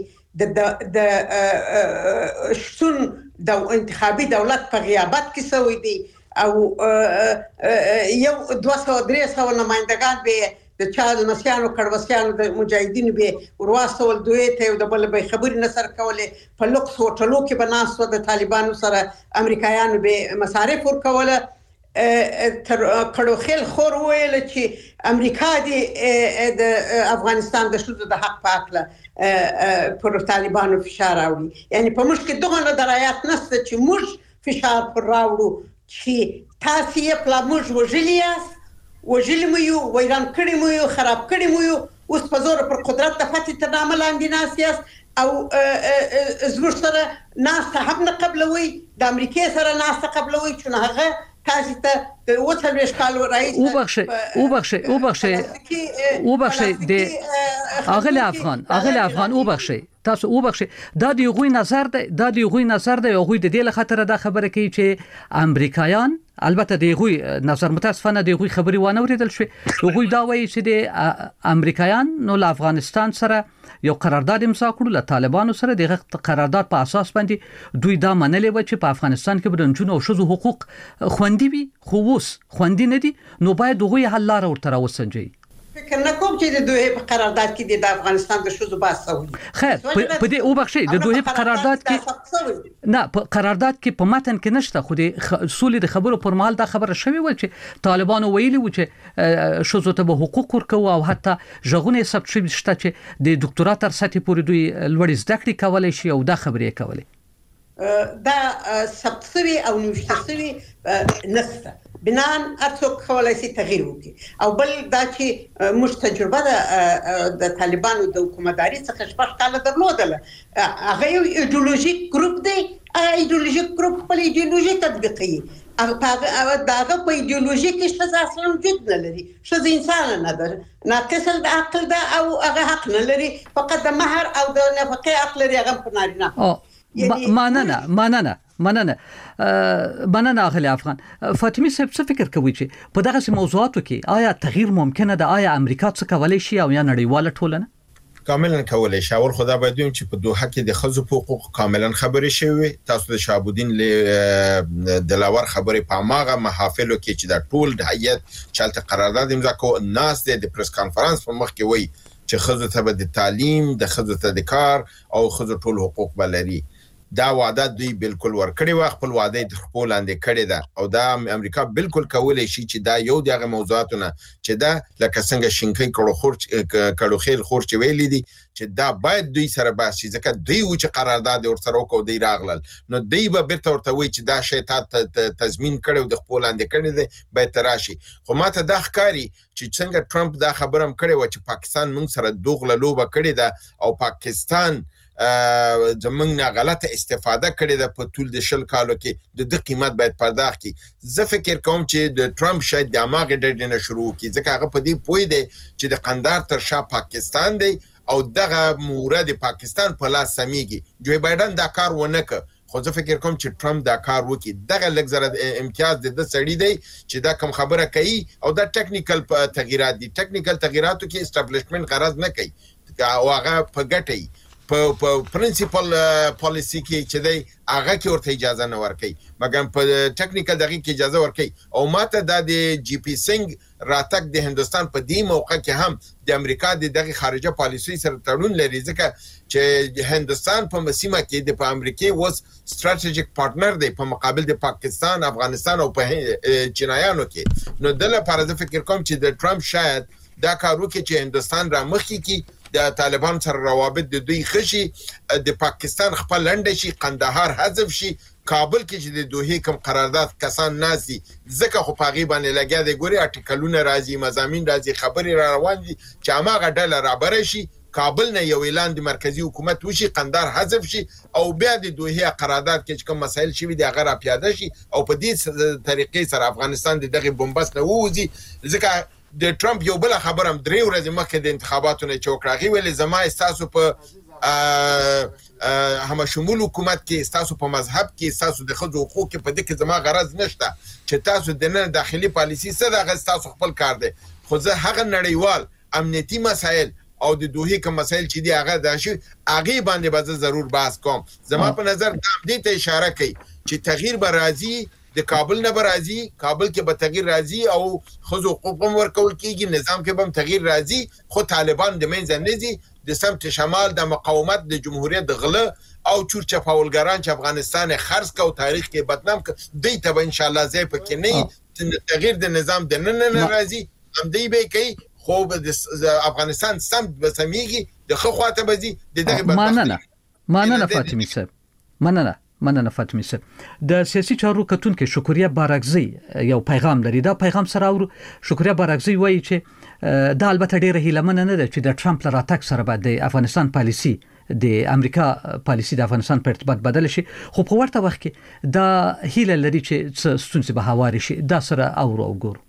د شتون د انتخابي دولت په غیابت کې سوي دي او یو 200-300 نمائندگان به د چال مسیانو کډوسیانو د مجاهدینو به ورواستول، دوی ته د بل به خبري نصر کوله، په لوکس هوټلو کې بناسو د طالبانو سره امریکایانو به مصارف ورکوله. تر کډو خل خور ویل چې امریکا د افغانستان د شذ د حق پاکله پر طالبانو فشار راوړي. یعنی په موږ کې دغه درایات نشته چې موږ فشار پر راوړو چې تاسو یې پلا موږ وژلې مو یو، ویران کړی مو یو، خراب کړی مو یو، اوس په زور پر قدرت د فتح تر نامه لاندې ناسیاست او زموږ سره ناسته هم نه قبلوي، د امریکا سره ناسته قبلوي چې هغه تاسو ته د وڅلويش کالو رئیس وبخښي د اغلی افغان وبخښي تاسو وبخښي. دا د غوي نظر دی، او غوي د دې له خاطر دا خبره کوي چې امریکایان، البته د غوي نظر متاسفانه د غوي خبري وانه ورېدل شو. غوي دا وایي چې د امریکایان نو له افغانستان سره یو قرارداد امضا کړو، له طالبانو سره د قرارداد په اساس باندې دوی دا منلې و چې په افغانستان کې برنجونو او شذو حقوق خوندي وي، خو اوس خوندي نه دي، نو باید دوی حل لار ورته راوسنجي. فکر نه کوم چې د دوی په قرارداد کې د افغانستان د شذو باسوي. خیر په دې وبخښي د دوی په قرارداد کې نه، په قرارداد کې په متن کې نشته، خو د سولې د خبرو پر مهال دا خبره شوې و چې طالبانو ویلي و چې شذو ته به حقوق ورکو او حتی ژغونه ثبت شوي شته چې د ډاکټرا تر سطح پورې دوی لوړ زده کړې کولای شي او دا خبرې کولای. دا ثبت شوي او نوشته شوي نشته، بنان ارڅوک کولای شي تغییر وکړي. او بل دا چې موږ تجربه د طالبانو د حکومتداري څخه شپږ کاله درلودله، هغه یو ایدئولوژیک ګروپ دی، ایدئولوژیک ګروپ خپل ایدئولوژي تطبیقوي، داغه په ایدئولوژي کې ښځه اصلا وجود نه لري، ښځه انسان نه ده، ناقص د عقل ده او هغه حق نه لري، فقط د مهر او د نفقې حق لري هغه په نارینه. مننه اغلی افغان. فاطمه صاحب څه فکر کوي چې په دغه موضوعاتو کې آیا تغییر ممکنه ده؟ آیا امریکا څه کولای شي او یا نړیواله ټولنه؟ کاملا کولای شي. اول خدا باید ویم چې په دوحه کې د خزو حقوق کاملا خبرې شوی. تاسو د شعبودین له دلاور خبرې په ماغه محافلو کې چې د ټول د هیئت چالت قرارداد امضا کو ناس د پریس کانفرنس په مخ کې وای چې خزو ته د تعلیم، د خزو ته د کار او خزو ټول حقوق بلري. دا وعده دوی بالکل ورکړي و خپل وعده د خپل لاندې کړي ده او دا امریکا بالکل کولای شي چې دا یو دغه موضوعاتونه چې دا لکه څنګه شینکې کړو خیر خور چې ویلي دي چې دا باید دوی سره باسي ځکه دوی و چې قرارداد ورسره وکړو دی راغلل نو دوی به بیرته ورته وایي چې دا شی ته تضمین کړو د خپل لاندې کړي دي باید تراشي خو ماته دا ښکاری چې څنګه ټرمپ دا خبرم کړي و چې پاکستان موږ سره دوغله لوبه کړي ده او پاکستان زمونږ نه غلطه استفاده کړې ده په ټول د شل کالو کې د قیمت باید پرداخت کړي زه فکر کوم چې د ټرمپ شاید د اماغه ډډ نه شروع کړي ځکه هغه په دې پوي دی چې د قندار تر شا پاکستان دی او دغه مورد پاکستان په لاس سميږي جو بایدن دا کار ونه ک خو زه فکر کوم چې ټرمپ دا کار وکړي دغه لګزره امتیاز د سړی دی چې دا کوم خبره کوي او دا ټیکنیکل تغیرات دي ټیکنیکل تغیراتو کې اسټابلیشمنت غرض نه کوي او هغه په ګټي په پرنسپل پالیسی کې چې دی هغه کې ورته اجازه نه ورکړي مګر په ټیکنیکل دغه کې اجازه ورکړي او ماته د جی پی سنگ راتګ د هندستان په دې موقع کې هم د امریکا د دغه خارجه پالیسی سره تړون لري ځکه چې هندستان په مسیمه کې د امریکای وس ستراتیژیک پارټنر دی په مقابل د پاکستان افغانستان او په چینایانو کې نو د لپاره زه فکر کوم چې د ټرمپ شاید دا کار وکړي چې هندستان را مخکې کی د طالبان سره روابط د دوی خشي د پاکستان خپل لنډ شي قندهار حذف شي کابل کې چې د دوه کوم قرارداد کسان ناسي ځکه خو پاغي باندې لګیا دی ګوري ارټیکلونه راځي مضامین راځي خبري را روان دي چې هغه ډله را بره شي کابل نه یو اعلان د مرکزی حکومت وشي قندهار حذف شي او بیا د دوه قرارداد کې کوم مسایل شي د هغه را پیاده شي او په دې طریقې سره افغانستان دغه بمبس نه ووزي ځکه د ټرمپ یو بل خبرم درې ورځې مخکې د انتخاباتو نه چوکراغي ویل زما استاسو په هم شمول حکومت کې استاسو په مذهب کې استاسو د خځو حقوق کې په دې کې زما غرض نشته چې تاسو د نن داخلي پالیسی سره د استاسو خپل کار دی خو زه هغه نړیوال امنیتي مسایل او د دوه کوم مسایل چې دی هغه د شي هغه باندې به ضرور بحث کوم زما په نظر د دې ته اشاره کوي چې تغییر به راځي د کابل نه برازي کابل کې به تغییر راځي او خزو حقوق ورکول کېږي نظام کې به تغییر راځي خو طالبان د منځ نه دي د سمت شمال د مقاومت د جمهوریت د غله او چورچپاولګران چې افغانستان خرڅ کو تاریخ کې بدنام دی ته ان شاء الله زی پکې نه تغییر د نظام د نن راځي هم دی به کوي خو د افغانستان سمت بسمیږي د خو خواته بزي د دغه مننه فاطمی صاحب مننه فاطمی صاحب د سیاسي چارو کتونکو شکریا بارکزی یو پیغام لري دا پیغام سره او شکریا بارکزی وایي چې دا البته ډیره هیلمنه نه ده چې د ټرمپ لراتک سره بعد د افغانستان پالیسی د امریکا پالیسی د افغانستان په ارتباط بدل شي خو په ورته وخت کې دا هیله لري چې ستونزې به هواري شي دا سره او ګورو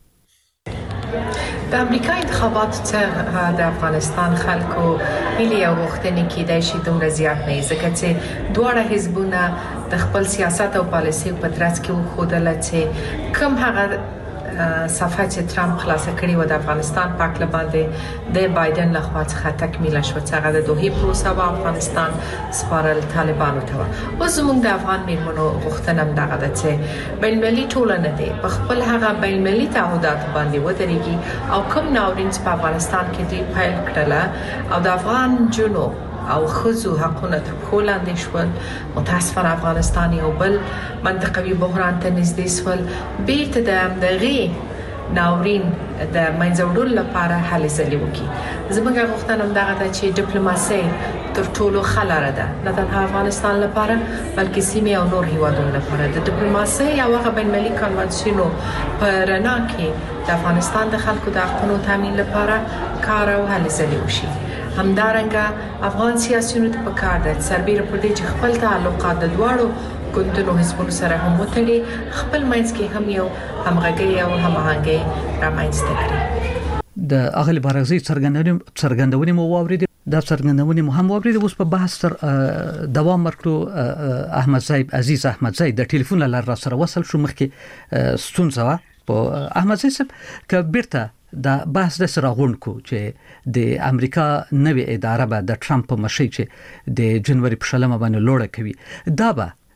د امریکا انتخابات څخه د افغانستان خلکو هیله او غوښتنې کېدای شي دومره زیات نه ځکه چې دواړه حزبونه د خپل سیاست او پالیسي په ترڅ کې وښودل چې کوم هغه صفحه چې ټرمپ خلاص کړی و د افغانستان پاک لباندې د بایدن لخوا څخه تکمیل شو چې هغه د دوه پروسه و افغانستان سپارل طالبانو ته و زموږ د افغان میرمنو غوښتنه دغه ده چې بین‌المللي ټولنه دي په خپل هغه بین‌المللي تعهدات باندې ودرېږي او کوم ناورین په افغانستان کې دی پیل کړل او د افغان جنو او خزو حقونه تر هولاندې شول متاسفانه افغانستان یو بل منطقوي بحران ته نږدې شول بیرته د دغه ناورین د منځوړلو لپاره هلې ځلې وکړي زموږ غوښتنه دغه ده چې ډیپلوماسي تر ټولو خلاره ده نه تنها افغانستان لپاره بلکې سیمه او نور هیوادونو لپاره د ډیپلوماسي او هغه بین‌المللي کنوانسیونو په رڼا کې د افغانستان د خلکو د حقوقو تامین لپاره کار او هلې ځلې وشي همدارنګه افغان سیاسيونو ته پکار ده سربېره پر دې چې خپل تعلقات د دواړو ګوندونو حزبونو سره هم وتړي خپل منځ کې هم یو همغږي او هماهنګي رامنځته کړي د اغلی بارغزي څرګندونې مو واورید د څرګندونې مو هم واورید اوس په بحث تر دوام ورکړو احمد صاحب عزیز احمد صاحب د ټلیفون لاره سره وصل شو مخکې ستونزه په احمد صاحب ک بیرته دا بحث د سره غونډو چې د امریکا نوې اداره به د ټرمپ په مشي چې د جنوري په شلمه باندې لوړه کوي دا به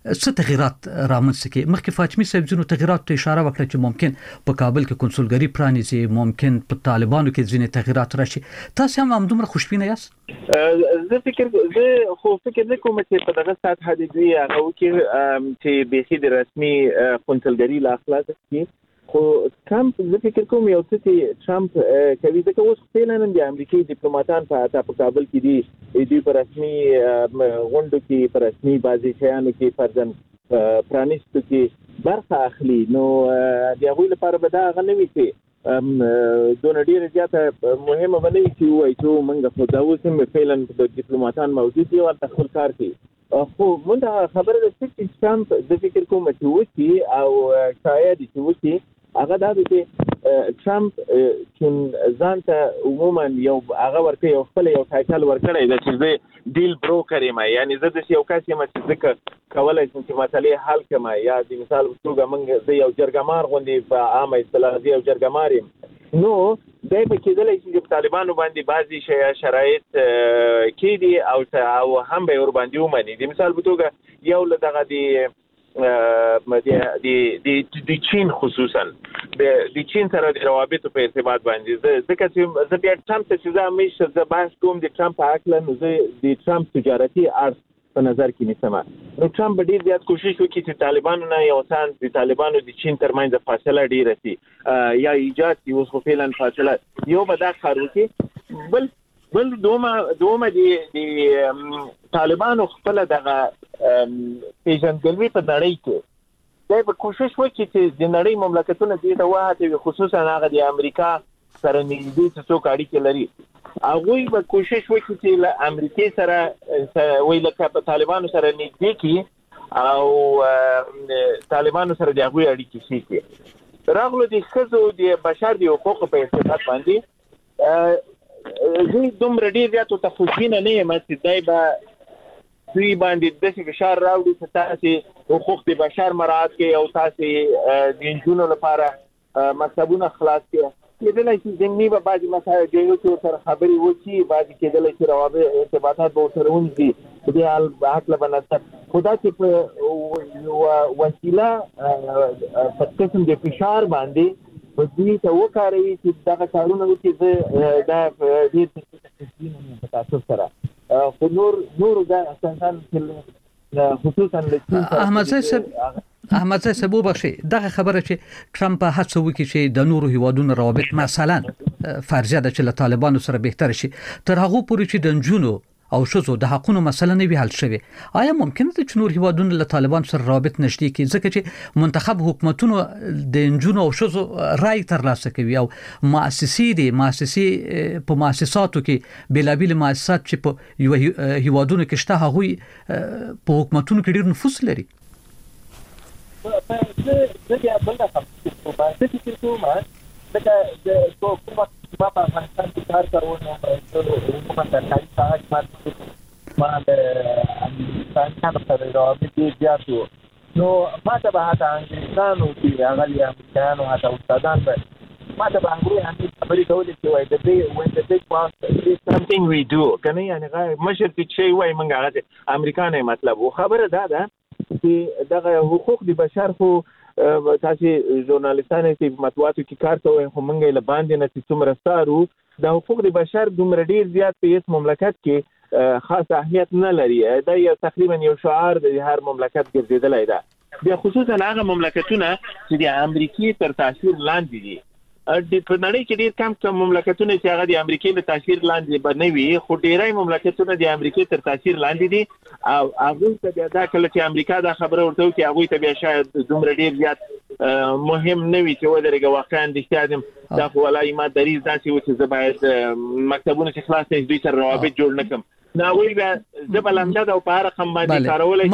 څه تغیرات رامنځته کوي. مخکې فاطمي صاحب ځینو تغیرات ته اشاره وکړه چې ممکن په کابل کې کنسولګری پرانیزي، ممکن په طالبانو کې ځینې تغیرات راشي. تاسو هم همدومره خوشبینه یاست؟ زه فکر نه کوم چې په دغه سات حدیدي هغه چې بيخي د رسمي کنسولګری لا خلاص کی، خو ټرمپ زه فکر کوم یو څه ټرمپ کوي ځکه اوس فعلا د امریکایي ډیپلوماټان په کابل کې دي، دوی په رسمي غونډو کې په رسمي بازي شیانو کې فرضاً پرانیستو کې برخه اخلي. نو د هغوی لپاره به دا غنوي چې دونه ډیره زیاته مهمه بنوي چې وایي چې موږ خو دا اوس هم فعلا د ډیپلوماټان موجود دي او خپل کار کوي. خو موږ خبره ده چې ټرمپ د فکر کوم چې وسی او شاید چې وسی هغه دا چې ټرمپ چې ځان ته عموما یو هغه ورته یو خپل یو ټایټل ورکړی دی چې زه ډیل بروکر یم، یعنی زه د یو کس یم چې ځکه کولای شم چې مسلې حل کړم، یا د مثال په توګه موږ زه یو جرګمار غوندې په عامه اصطلاح یو جرګمار یم. نو دای په کېدلای شي چې طالبانو باندې بعضي شرایط کې دي او هم به ور باندې ومني. د مثال په توګه یو له دغه د چین خصوصا د چین سره د روابطو په ارتباط باندې ځکه چې زه بیا ټرمپ ته چې زه همیشه زه بحث کوم د ټرمپ په حق نو زه د ټرمپ تجارتي اړخ په نظر کې نیسم. نو ټرمپ ډیر زیات کوشش وکړي چې طالبانو نه یو څان د طالبانو د چین ترمنځ فاصله ډیره شي یا ایجاد شي. اوس خو فعلا فاصله یو به دا کار وکړي، بل دومه د طالبانو خپل دغه پیژندګلوي په نړۍ کې دا به کوشش وکړي چې د نړۍ مملکتونه دې ته وهڅوي، خصوصا هغه د امریکا سره نږدې چې څوک اړیکې لري هغوی به کوشش وکړي چې له امریکای سره وایي لکه په طالبانو سره نږدې کړي او طالبانو سره د هغوی اړیکې ښې کړي. راغلو د ښځو د بشر د حقوقو په ارتباط باندې زه دومره ډېر زیات ورته خوشبینه نه یم چې دی به دوی باندې داسې فشار راوړي چې تاسې حقوق د بشر مراعات کړئ او تاسې د نجونو لپاره مکتبونه خلاص کړئ. کېدلای شي ضمني به بعضې مسایل جایو کې ورسره خبرې وکړي، بعضې کېدلای شي روابط ارتباطات به ورسره ونیسي په دې حال هکله به نظر. خو دا چې په وسیله په قسم د فشار باندې په دې ته وکاروي چې دغه کارونه وکړي، زه دا ډېر په تاسف سره خو نور دا اساساً خصوصا احمد صاحب وبخښي دغه خبره چې ټرمپ هڅه وکړي چې د نورو هیوادونو روابط مثلا فرضیه ده چې له طالبانو سره بهتر شي، تر هغه پورې چې د نجونو او شذو د حقونو مسله نه وي حل شوی. آیا ممکن ده چې نور هیوادونه له طالبان سره رابط نشي کړي ځکه چې منتخب حکومتونو د نجونو او شذو رائے ترلاسه کوي او مؤسسې په مؤسساتو کې بلابل مؤسسات چې په هیوادونو کې شته هغوی په حکومتونو کې ډیر نفوذ لري؟ زه بیا بل څه فکر کوم چې حکومت ما په افغانستان کې کار کاوه نو حکومت د کاري ساحه ما د افغانستان سره روابط زیات وو، نو ما ته به حتی انګلیسانو چې هغه امریکایانو حتی استادان به ما ته به انګلیسي خبرې کولې چې وایي د big boss is something we do کنه، یعنی مشر چې شی وایي موږ هغه امریکانو مطلب و. خبره دا ده چې دغه حقوق د بشر خو تاسو ژورنالیستانو چې مطبوعاتو کې کار کوي خو موږ له باندې نه چې څومره ستارو د حقوق د بشر دومره ډیر زیات په هیڅ مملکت کې خاص اهمیت نه لري. دا یو تقریبا یو شعار د هر مملکت ګرځیدلی ده، بیا خصوصا هغه مملکتونه چې د امریکای تر تاثیر لاندې دي. په نړۍ کې ډیر کم مملکتونه چې هغه د امریکای له تاثیر لاندې بنوي، خو ډیرای مملکتونه د امریکای تر تاثیر لاندې دي او هغه ته بیا دا کله چې امریکا دا خبره ورته وکړي هغه ته بیا شاید دومره ډیر زیات مهم نه وي چې ودرېږي واقعا د احتیاجم دا خو ولای ما دریز داسې و چې زه باید مکتبونه چې خلاص نه دوی سره روابط جوړ نه کړم. نو وی بیا زه بلنده او په هر رقم باندې کارولای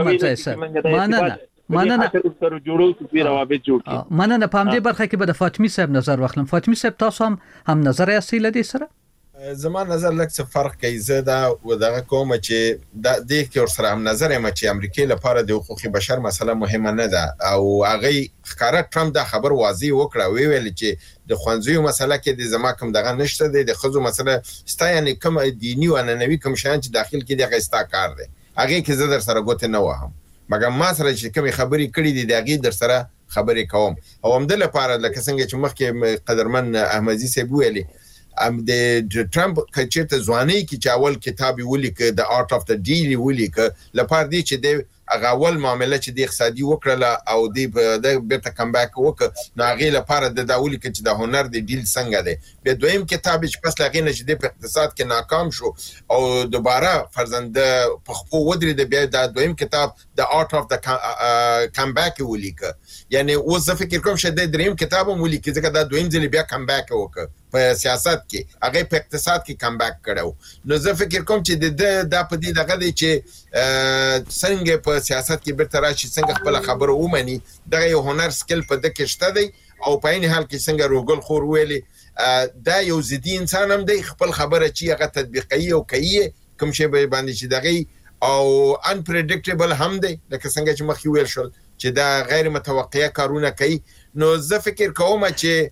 مننه سره جوړو چې روابط جوړ کړي. مننه. په همدې برخه کې به د فاطمی صاحب نظر واخلم. فاطمی صاحب تاسو هم نظر یاستئ لدی سره؟ زما نظر لکه څه فرق کوي. زه دا ودغه کوم چې د دې کې ور سره هم نظر یم چې امریکای لپاره د حقوقي بشر مسله مهمه نه ده او هغه ښکارا ټرمپ دا خبر واضح وکړه، ویل چې د خوانزیو مسله کې د زما کوم دغه نشته، د خزو مسله ستا یعنی کوم دینی او ننوي کوم شان چې داخل کې دغه استا کار دی هغه کې زه در سره ګوت نه وهم. مګر ما سره چې کوم خبرې کړې دي دغه در سره خبرې کوم او هم د لپاره لکه څنګه چې مخکې قدرمن احمدي صاحب ویلي د ټرمپ کچته ځواني کې چاول کتاب ولیک د آرت اف د ډیل ولیک لپاره دي چې د اغاول معاملې چې د اقتصادي وکړه او د بیرته کم بیک وکړه نو هغه لپاره د داولی کې چې د هنر د ډیل څنګه دی به دویم کتاب چې پس لغې نه چې د اقتصاد کې ناکام شو او دوباره فرزند په خپل ودرې د بیا د دویم کتاب د آرت اف د کم بیک ولیک یعنی اوس زه فکر کوم چې د دریم کتاب ولیک ځکه دا دویم ځل بیا کم بیک وکړه په سیاست کې هغه په اقتصاد کې کم بیک کړو نو زه فکر کوم چې د په دې دغه دی چې څنګه په سیاست کې بیرته راشي څنګه خپل خبره ومني دغه یو هنر سکل په دکې شته دی او په عین حال کې څنګه روګل خور ویلي دا یو ضدي انسان هم دی خپل خبره چې هغه تطبیقي او کوي کوم شی به باندې چې دغه او انپریډکټیبل هم دی لکه څنګه چې مخکې ویل شول چې دا غیر متوقعه کارونه کوي نو زه فکر کوم چې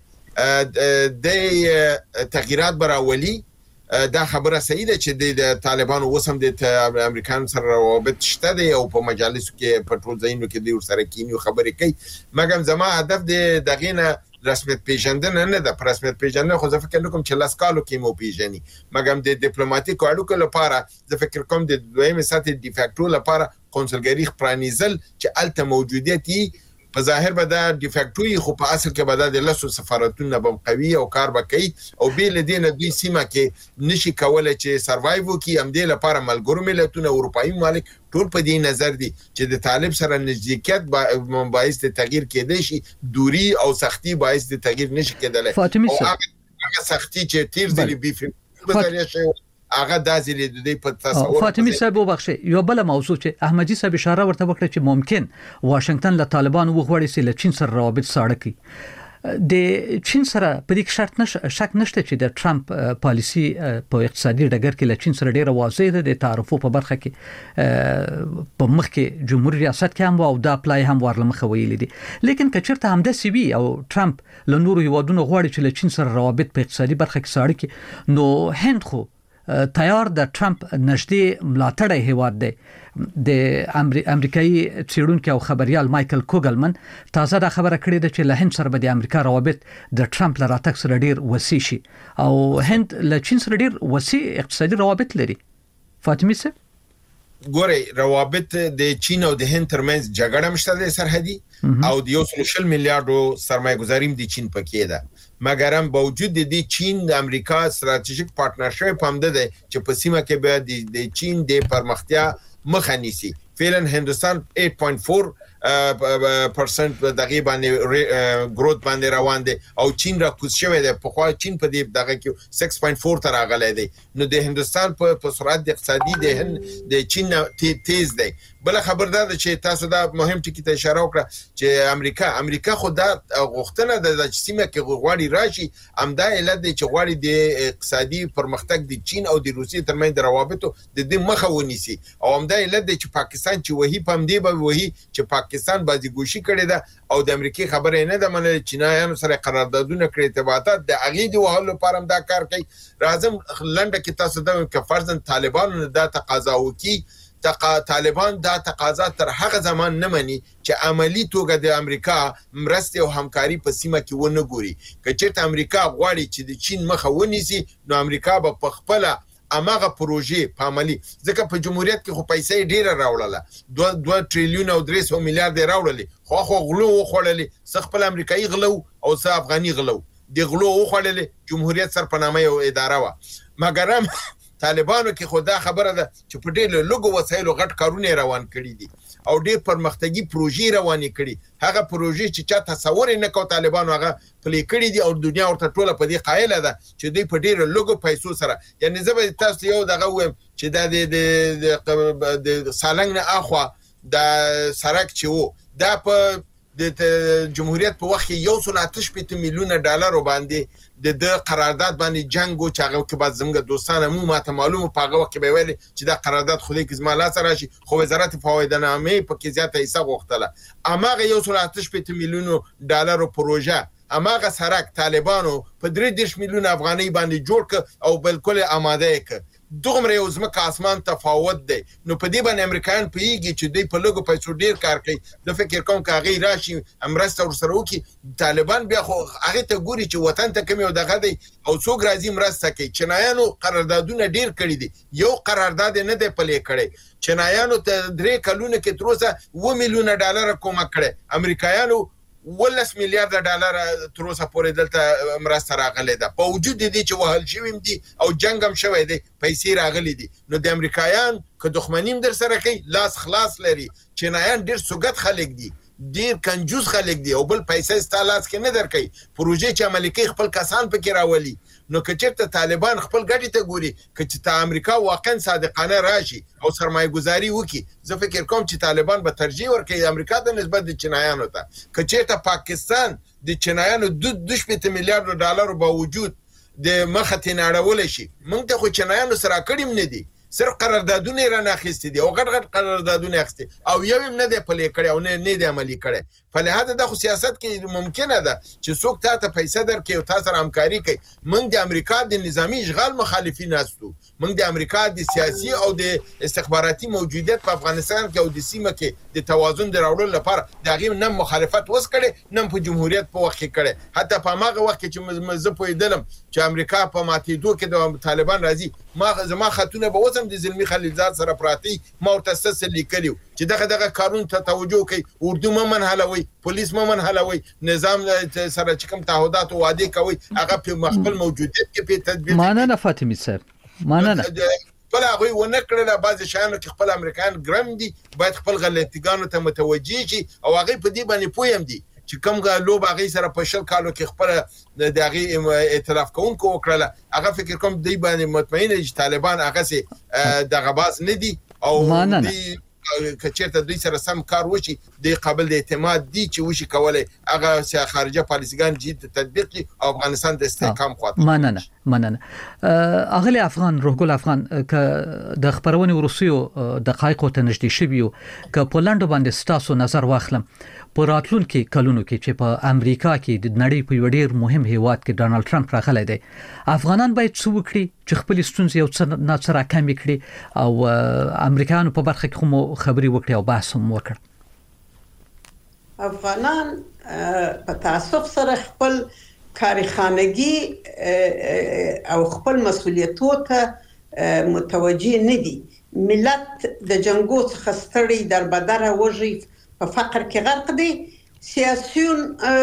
د تغییرات براولي دا خبره صحیح ده چې د طالبانو وسم د امریکایانو سره روابط شته دی او په مجالسو کې په ټول ځایونو کې د سره کینیو خبرې کوي مګر زما هدف د دغه نه رسمیت پیژندنه نه ده پر رسمیت پیژندنه خو زه فکر کوم چې لاس کالو کې مو پیژني مګر د ډیپلوماټیک اړیکو لپاره زه فکر کوم د دویمه سطح ډیفاکټو لپاره کنسولګری پرانیزل چې الته موجودیت په ظاهر به دا ډیفاکټوي خو په اصل کې به دا د لاسو سفارتونه به قوي او کار وکړي او بیل دین دوی سیمه کې نشي کولای چې سروایو وکړي هم د لپاره ملګرو ملتونو اروپایي ممالک ټول په دې نظر دي چې د طالب سره نزدېکت باعث د تغییر کېدای شي دوری او سختی باعث د تغییر نشي کېدلی او هغه سختی چې تیر ځلې بیف هغه دازې د دې په تصور فاطمی صاحب وبخښه یو بل موضوع چې احمدي صاحب اشاره ورته وکړه چې ممکن واشنگټن له طالبان وغوړي چې له چین سره روابط ساړه کړي د چین سره په دې شک نشته چې د ټرمپ پالیسی په اقتصادي ډګر کې له چین سره ډیره واضح ده د تعرفو په برخه کې په مخ کې جمهوریت ریاست کې هم او دا پلای هم ورلمخه ویل دي لیکن کچرته هم د سی وی او ټرمپ له نورو هیوادونو غواړي چې له چین سره روابط په اقتصادي برخه کې ساړه کړي نو هند خو تیار د ټرمپ نږدې ملاتړی هیواد دی د امریکایي څېړونکو او خبريال مايكل کوګلمن تازه دا خبره کړې ده چې له هند سره به د امریکا روابط د ټرمپ له راتګ سره ډیر وسیع شي او هند له چین سره ډیر وسیع اقتصادي روابط لري فاطمی صاحب ګوري روابط د چین او د هند ترمنځ جګړه مشته ده سرحدي او د 1.3 میلیارډ سرمایه گذاریم د چین پکې ده مګر هم باوجود د چین د امریکا ستراتیژیک پارتنرشپ هم ده چې په سیمه کې به د چین د پرمختیا مخه نیسي فعلا هندستان 8.4% دغه باندې گروث باندې روان دي او چین را کوز شوی دی په خوا چین په دې دغه کې 6.4 تر راغلی دی نو د هندستان په سرعت اقتصادي د چین تیز دی بل خبردار چې تاسو دا مهم ټکی ته اشاره وکړه چې امریکا خو دا غوښتنه د سیمه کې غواړي راشي همدا علت دی چې غواړي د اقتصادي پرمختګ د چین او د روسیې ترمنځ د روابطو د دې مخه ونیسي او همدا علت دی چې پاکستان چې وਹੀ پم دی به وਹੀ چې پاکستان بازیګوشي کړي ده او د امریکای خبره نه ده منل چینایانو سره قراردادونه کړی ارتباطات د اغیدي وهلو لپاره دا کار کوي راځم لنډه کې تاسو دا ک فرضاً طالبانو دا تقاضا وکي طالبان دا تقاضا تر هغه زمان نه مني چې عملی توګه د امریکا مرسته او همکاري په سیمه کې ونه ګوري کچېرته امریکا غواړي چې د چین مخه ونیسي نو امریکا به په خپل اماغه پروژې په عملی ځکه په جمهوریت کې خو پیسې ډیره راوړله 2 ټریلیون او 300 میلیارډ راوړلې خو غلو وخوړلې څخه خپل امریکایي غلو او څخه افغاني غلو د غلو وخوړلې جمهوریت سرپنامه او اداره وا مګر هم طالبانو کې خدا خبره ده چې په ډېر لږو وسایلو غټ کارونه روان کړي دي او ډېر پرمختګي پروژې روانې کړي هغه پروژې چې چا تصور نه کو طالبانو هغه پلي کړي دي او دنیا ورته ټوله په دې قایله ده چې دوی په ډېر لږو پیسو سره یعنی زه به تاسو یو دغه وایم چې د سالنګ نه اخوا د سرک چې وو دا په د جمهوریت په وخت کې 1.8 میلیون ډالر باندې د قرارداد باندې جنگ او چاغه کې بعد زموږ دوستانه مو ماته معلومه په وخت کې به ویل چې دا قرارداد خو دې کې زما لاس راشي خو وزارت فوایده نامه په کې زیاته حساب وختله اماغه 1.8 میلیون ډالر پروژه اماغه سرک طالبانو په 3 میلیون افغانۍ باندې جوړ ک او بالکل آماده ک دومره یو ځمکه اسمان تفاوت دی نو په دې باندې امریکایان پیږي چې دوی په لږو پیسو ډیر کار کوي د فکر کوم که هغه راشي مرسته ورسره وکړي طالبان بیا خو هغه ته ګوري چې وطن ته کوم یو دغه دی او څوک راځي مرسته کوي چینایانو قراردادونه ډیر کړي دي یو قرارداد نه دی پلي کړی چینایانو ته 3 کلونه کې تر اوسه 2 میلیونه ډالر کومک کړي امریکایانو 10 میلیارډ ډالر تر اوسه پورې دلته مرسته راغلې ده په وجود دي چې وهل شوی دي او جنگ هم شوی دی پیسې راغلي دي نو د امریکایان که دښمنیم در سره کوي لاس خلاص لري چینایان ډیر سوګت خلک دي ډیر کنجوس خلک دي او بل پیسې ستالاس کې نه درکې پروژې چې عملي کوي خپل کسان پکې راولي نو که چېرته طالبان خپل ګټې ته ګوري که چې ته امریکا واقعا صادقانه راشي او سرمایه گذاري وکړي زه فکر کوم چې طالبان به ترجیح ورکوي امریکا ته نسبت د چینایانو ته که چېرته پاکستان د چینایانو 2 میلیارډ ډالر باوجود د مخه ترې اړولی شي موږ ته خو چینایانو سره کړي نه دي صرف قراردادونه یې رانه اخیستي دي او غټ غټ قراردادونه اخیستي او یو هم نه دی پلي کړی او نه دی عملي کړی په لحاظه د خو سیاست کې ممکنه ده چې څوک تا ته پیسې درکړي او تا سره همکاري کوي موږ د امریکا د نظامي اشغال مخالفین هستو موږ د امریکا د سیاسي او د استخباراتي موجودیت په افغانستان کې او د سیمه کې د توازن د راوړلو لپاره د هغې نه مخالفت وس کړی نه په جمهوریت په وخت کې کړی حتی په هماغه وخت کې چې زه پوهېدلم چې امریکا په ماتېدو کې د طالبان راځي زما خطونه به اوس هم د زلمي خلیلزاد سره پراته ما ورته څه لیکلي چې دغه کارونو ته توجه کوي اردو مه منحلوئ پولیس مه منحلوئ نظام سره چې کوم تعهدات او وعدې کوي هغه په خپل موجودیت کې په تطبیق مننه فاطمي صاحب مننه خپل هغوی ونه کړله بعضې شیانو کې خپل امریکایان ګرم دي باید خپل غلطیګانو ته متوجه شي او هغوی په دې باندې پوه هم دي چې کوم لوبه هغې سره په 20 کالو کې خپله د هغې اعتراف کوونکو وکړله هغه فکر کوم دوی باندې مطمئنه چې طالبان هغسې دغه باز نه دي او دوی که چېرته دوی سره سم کار وشي دوی قابل د اعتماد دي چې وشي کولی هغه خارجه پالیسیګان جدي تطبیق کړي او افغانستان د استحکام خواته مننه اغلی افغان روحګل افغان که د خبرونې وروستیو دقایقو ته نږدې شوي یو که په لنډو باندې ستاسو نظر واخلم په راتلونکي کلونو کې چې په امریکا کې د نړۍ په یو ډیر مهم هیواد کې ډانلډ ټرمپ راغلی دی افغانان باید څه وکړي چې خپل ستونزې یو څه نه څه راکمې کړي او امریکایانو په برخه کې هم خبري وکړي او بحث هم وکړي افغانان په تاسف سره خپل کارخانګي او خپل مسولیتو ته متوجه نه دي ملت د جنگو څخه ستړي دربدره وږي په فقر کې غرق دي سیاسيون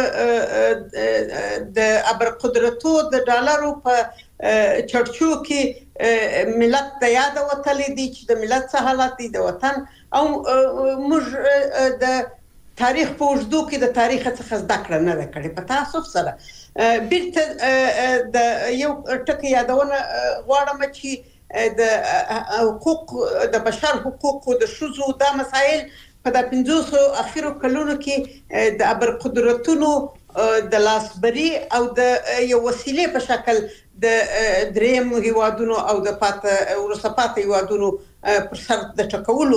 د ابرقدرتو د ډالرو په چرچو کې ملت ته یاد وتلې دي چې د ملت څه حالت دي د وطن او موږ د تاریخ په اوږدو کې د تاریخ څخه زده کړه نه ده کړې په تاسف سره بیرته د یو ټکی یادونه غواړم چې د حقوق د بشر حقوق او د ښځو د مسایل په د 500 اخیرو کلونو کې د ابرقدرتونو د لاسبري او د یو وسیلې په شکل د دریم هیوادونو او د ورسپات هیوادونو پر سر د ټکولو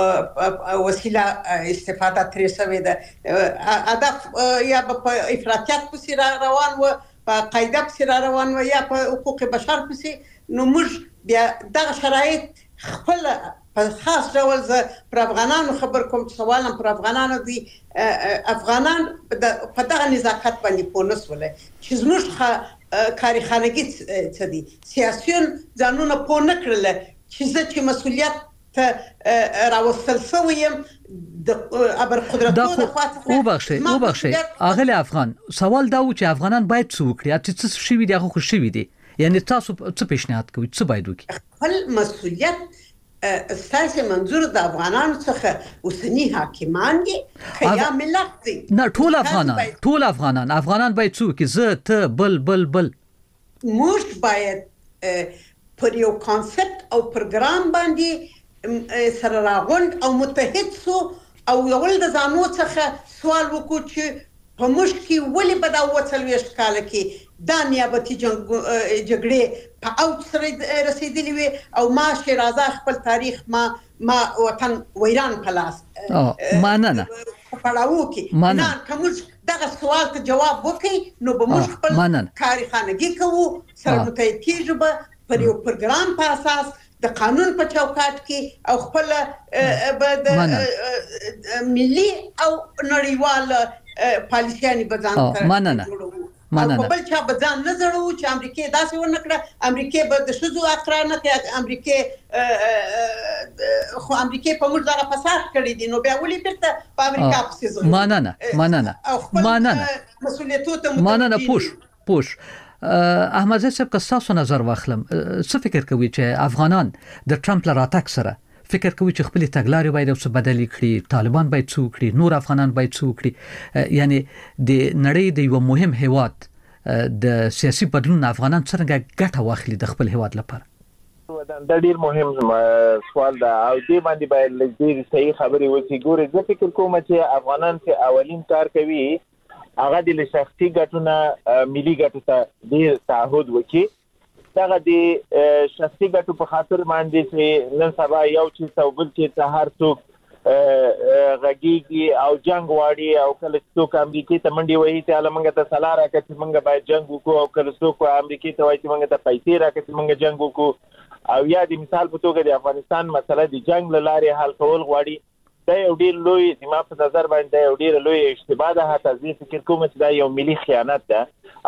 وسیله استفاده ترې شوې ده هدف یا په افراطیت پسې روان و په قاعده پسې روان و یا په حقوق بشر پسې نو موږ بیا دغه شرایط خپل په خاص ډول زه پر افغانانو خبر کوم چې سوالم پر افغانانو دي افغانان په دغه نزاکت باندې پوه نه شول چې زموږ کارخانګي څه دي سیاسيون ځانونه پوه نه کړل چې زه چې مسؤلیت ته راوستل شویم د ابرقدرتو د خواته وبخښئ اغلی افغان سوال دا و چې افغانان باید څه وکړي چې څه شوي دي هغه خو شوي دي یعنی تاسو څه پیشنهاد کوئ څه باید وکړي خپل مسؤلیت ستاسو منظور د افغانانو څخه اوسنی حاکمان دي یا ملت دي نه ټول افغانان باید څه وکړي زه ته بل موږ باید پر یو کانسپټ او پروګرام باندې سره راغونډ او متحد سو او یو د ځانو څخه سوال وکړو چې په موږ کې ولې به دا وڅلوېښت کاله کې دا نیابتي جګړې په اوج سره رسېدلې وي او ما شیرازه خپل تاریخ ما وطن ویران په لاس مننه پړاو کې نه کوم دغه سوال ته جواب وکړي نو به موږ خپل کارخانګي کوو سره متحد کېږو به پر یو پروګرام په اساس د قانون په چوکاټ کې او خپل ملي او نړیوال پالیسیاني بځان سره مننه په بل چا بځان نه زړو چې امریکا داسې ونکړه امریکا به د شذو اقرانه کې امریکا په موږ دغه فساد کړی دي نو بیا ولې بیرته په امریکا پسې ځو مننه مننه پوش احمد صاحب که تاسو نظر واخلم څه فکر کوي چې افغانان د ټرمپ له راتګ سره فکر کوي چې خپل تګلارې باید څه بدلی کړي طالبان باید څه وکړي نور افغانان باید څه وکړي یعنی د نړۍ د یو مهم هیواد د سیاسي بدلون افغانان څنګه ګټه واخلي د خپل هیواد لپاره دا ډیر مهم سوال ده او دې باندې باید لږ صحیح خبرې وسی ګوري زه فکر کوم چې افغانان چې اولین کار کوي هغه د شخصي ګټو ملي ګټو ته ډیر تعهد وکړي دغه د شخصي ګټو په خاطر باندې چې نن سبا یو چې بل چې هر څوک غږیږي او جنگ واړي او کله څوک امریکای ته منډي وایي چې موږ ته سلا راکړي چې موږ باید جنگ وکړو او کله څوک امریکای ته وایي چې موږ ته پیسې راکړي چې موږ جنگ وکړو او یا د مثال په توګه د افغانستان مسله د جنگ لارې حل کول غواړي دا یو ډیر لوی د ما په نظر باندې یو ډیر لوی اشتباه ده حتی زه فکر کوم چې دا یو ملي خیانت ده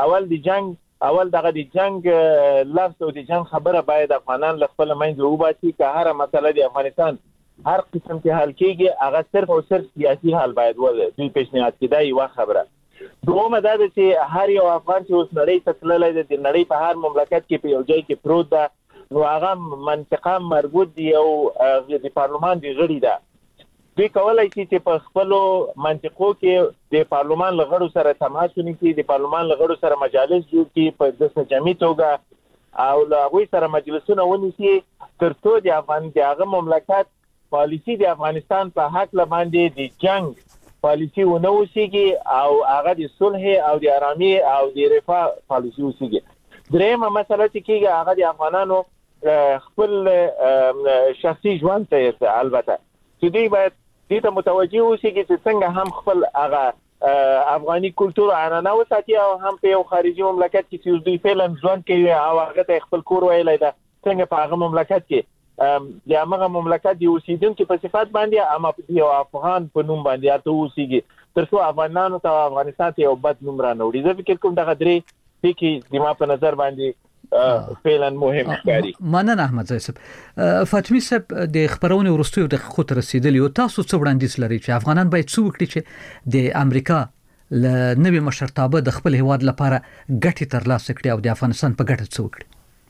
اول دغه د جنگ لفظ او د جنگ خبره باید افغانان خپل منځ وباسي که هر مسله د افغانستان هر قسم کې حل کیږي هغه صرف او صرف سیاسي حل باید ولې دوی پیشنهاد کړي یو خبره دومره دا چې هر یو افغان چې اوس نړۍ ته تللی دی د نړۍ په هر مملکت کې په یو ځای کې پروت ده نو هغه منطقه مربوط دی او د پارلمان دی غړي ده دوی کولای شي چې په خپل منطقو کې د پارلمان لغړو سره تماس ونیسي د پارلمان لغړو سره مجالس جوړ کړي په دغه جمعي توګه او هغوی سره مجلسونه ونیسي ترڅو د هغه مملکت پالیسی د افغانستان په حق باندې د جنگ پالیسی ونه وسیږي او هغه د صلح او د آرامي او د رفاه پالیسی وسیږي درېمه مسله چې کېږي هغه د افغانانو خپل شخصي ژوند ته البته چې دوی باید دې ته متوجه اوسېږي چې څنګه هم خپل هغه افغاني کلتور عنعنه وساتي او هم په یو خارجي مملکت کې چې دوی فعلا ژوند کوي او هغه ته خپل کور ویلی ده څنګه په هغه مملکت کې د هغه مملکت د اوسیدونکو په صفات باندې اما یو افغان په نوم باندې اته اوسېږي ترڅو افغانانو ته افغانستان ته یو بد نوم رانوړي زه فکر کوم دغه درې ټکي د ما په نظر باندې فعلا مهم ښکاري مننه احمد صاحب فاطمه صاحب د خبرونې وروستیو دقیقو ته رسیدلی او تاسو څه وړاندیز لرئ چې افغانان باید څه وکړي چې د امریکا ل نوې مشرتابه د خپل هیواد لپاره ګټه ترلاسه کړي او د افغانستان په ګټه څه وکړي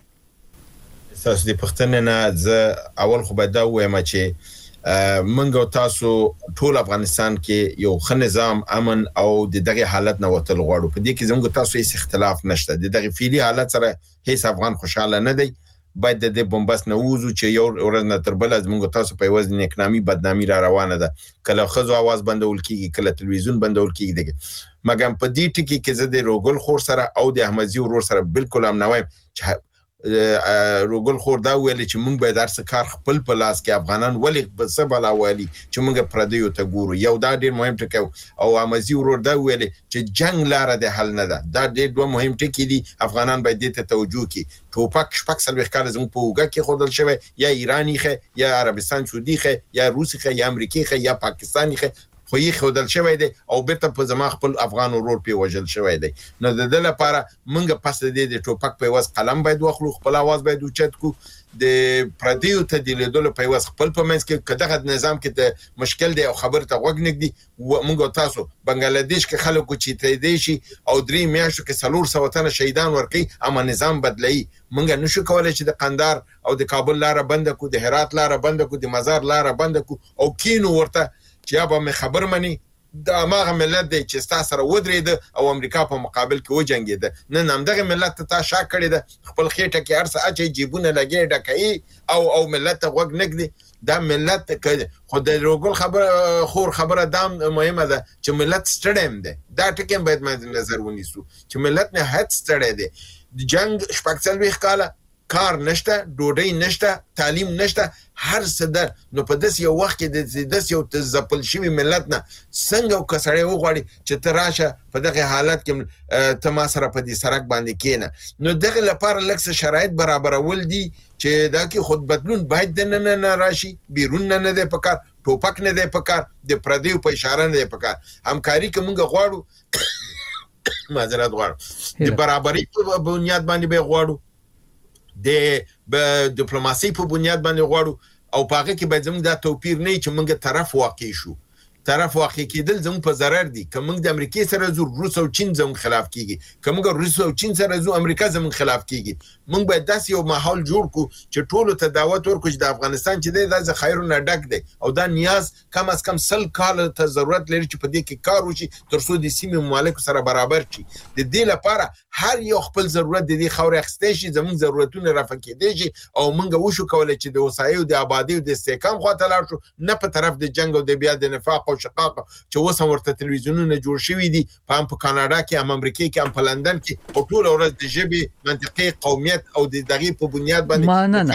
تاسو د پښتنې نه زه اول خو به دا وایم چې منګو تاسو ټول افغانستان کې یو ښه نظام امن او د دغه حالت نه وتل غواړو په دې کې زموږ تاسو هیڅ اختلاف نشته د دغه فعلی حالت سره هیڅ افغان خوشاله نه دی باید د بمبس نه وځو چې یو ورځ نه تر بل زموږ تاسو په وزن اکونامي بدنامي را روانه ده کله خزو आवाज بندول کیږي کله تلویزیون بندول کیږي مګر په دې ټکی کې زه د روګل خور سره او د احمدزي ورور سره بالکل هم نه وایم روګل خور دا ویل چې موږ باید هر څه کار خپل په لاس کې افغانان ولې بس بلا والی چې موږ پردیو ته ګورو یو دا ډیر مهم ټکی او احمدزي ورور دا ویل چې جنگ لار د حل نه ده دا ډیر دوه مهم ټکی دي افغانان باید دې ته توجه کړي ټوپک شپک سلوي ښکار زموږ په وګه کې خودل شوی یا ایرانی خه یا عربستان سعودي خه یا روسي خه یا امریکای خه یا پاکستاني خه خو یې خودل شوی دی او بیرته په زما خپل افغان ورور په وجل شوی دی نو د دې لپاره موږ پس د ټوپک په وس قلم باید واخلو خپل आवाज باید اوچت کو د پردیو ته د لیدلو په وس خپل په منځ کې کداغه نظام کې ته مشکل دی او خبر ته وګ نګدي موږ تاسو بنگلاديش کې خلکو چې ته دی شي او درې میاشتو کې 300 تنه شهیدان ورکي اما نظام بدلای موږ نشو کولای چې د قندار او د کابل لار بند کو د هرات لار بند کو د مزار لار بند کو او کینو ورته چې به مې خبر مني دا ماغه ملت دی چې تاسو سره ودرېد او امریکا په مقابل کې وجنګید نن هم دغه ملت ته شا کړی د خپل خېټه کې ارسه اچي جيبونه لګي ډکې او ملت وګ نګدي دا ملت خو د روګل خبره دام مهمه ده چې ملت سټډیم دی دا ټکي باید مد نظر ونیسو چې ملت نه هڅ سټډی دی د جنگ شپږ څلوي ښکاله کار نشته، ډوډۍ نشته، تعلیم نشته، هر څه ده. نو په داس یو وخت کې د داس یو تزپل شوی ملت نه څنګه کسړی وغواړي چې ته راشه په دغه حالت کې ته ما سره په دې سرک باندې کېنه. نو دغه لپاره لکه شرایط برابرول دي چې دا کې خود بدلون باید د نه راشي، بیرون نه دی پکار، ټوپک نه دی پکار، د پردیو په اشاره نه دی پکار. همکاري کومه غواړو معذرت غواړو، د برابرۍ په بنیاد باندې به غواړو، د ډیپلوماسي په بنیاد باندې غواړو، او په هغه کې باید زموږ دا توپیر نه چې موږ طرف واقع شو. طرف واقع کېدل زموږ په ضرر دي. که موږ د امریکای سره زو، روس او چین زموږ خلاف کیږي، که موږ روس او چین سره زو، امریکا زموږ خلاف کیږي. موږ باید داسې یو ماحول جوړ کړو چې ټولو ته دعوت ورکړو چې د افغانستان چې دی دا د خیرونه ډک دی، او دا نیاز کم از کم 100 کال ته ضرورت لري چې په دې کې کار وشي تر څو د سیمې ممالکو سره برابر شي. د دې لپاره هر یو خپل ضرورت د دې خاورې اخیستی شي، زموږ ضرورتونه رفع کېدی شي، او موږ وشو کولی چې د وسایو د آبادۍ او د استحکام خواته لاړ شو، نه په طرف د جنګ او د بیا د نفاق او شقاق چې اوس هم ورته تلویزیونونه جوړ شوي دي، هم په کاناډا کې، هم امریکا کې، هم په لندن کې، او ټوله ورځ د ژبې، منطقې، قومیت او د دغې په بنیاد باندې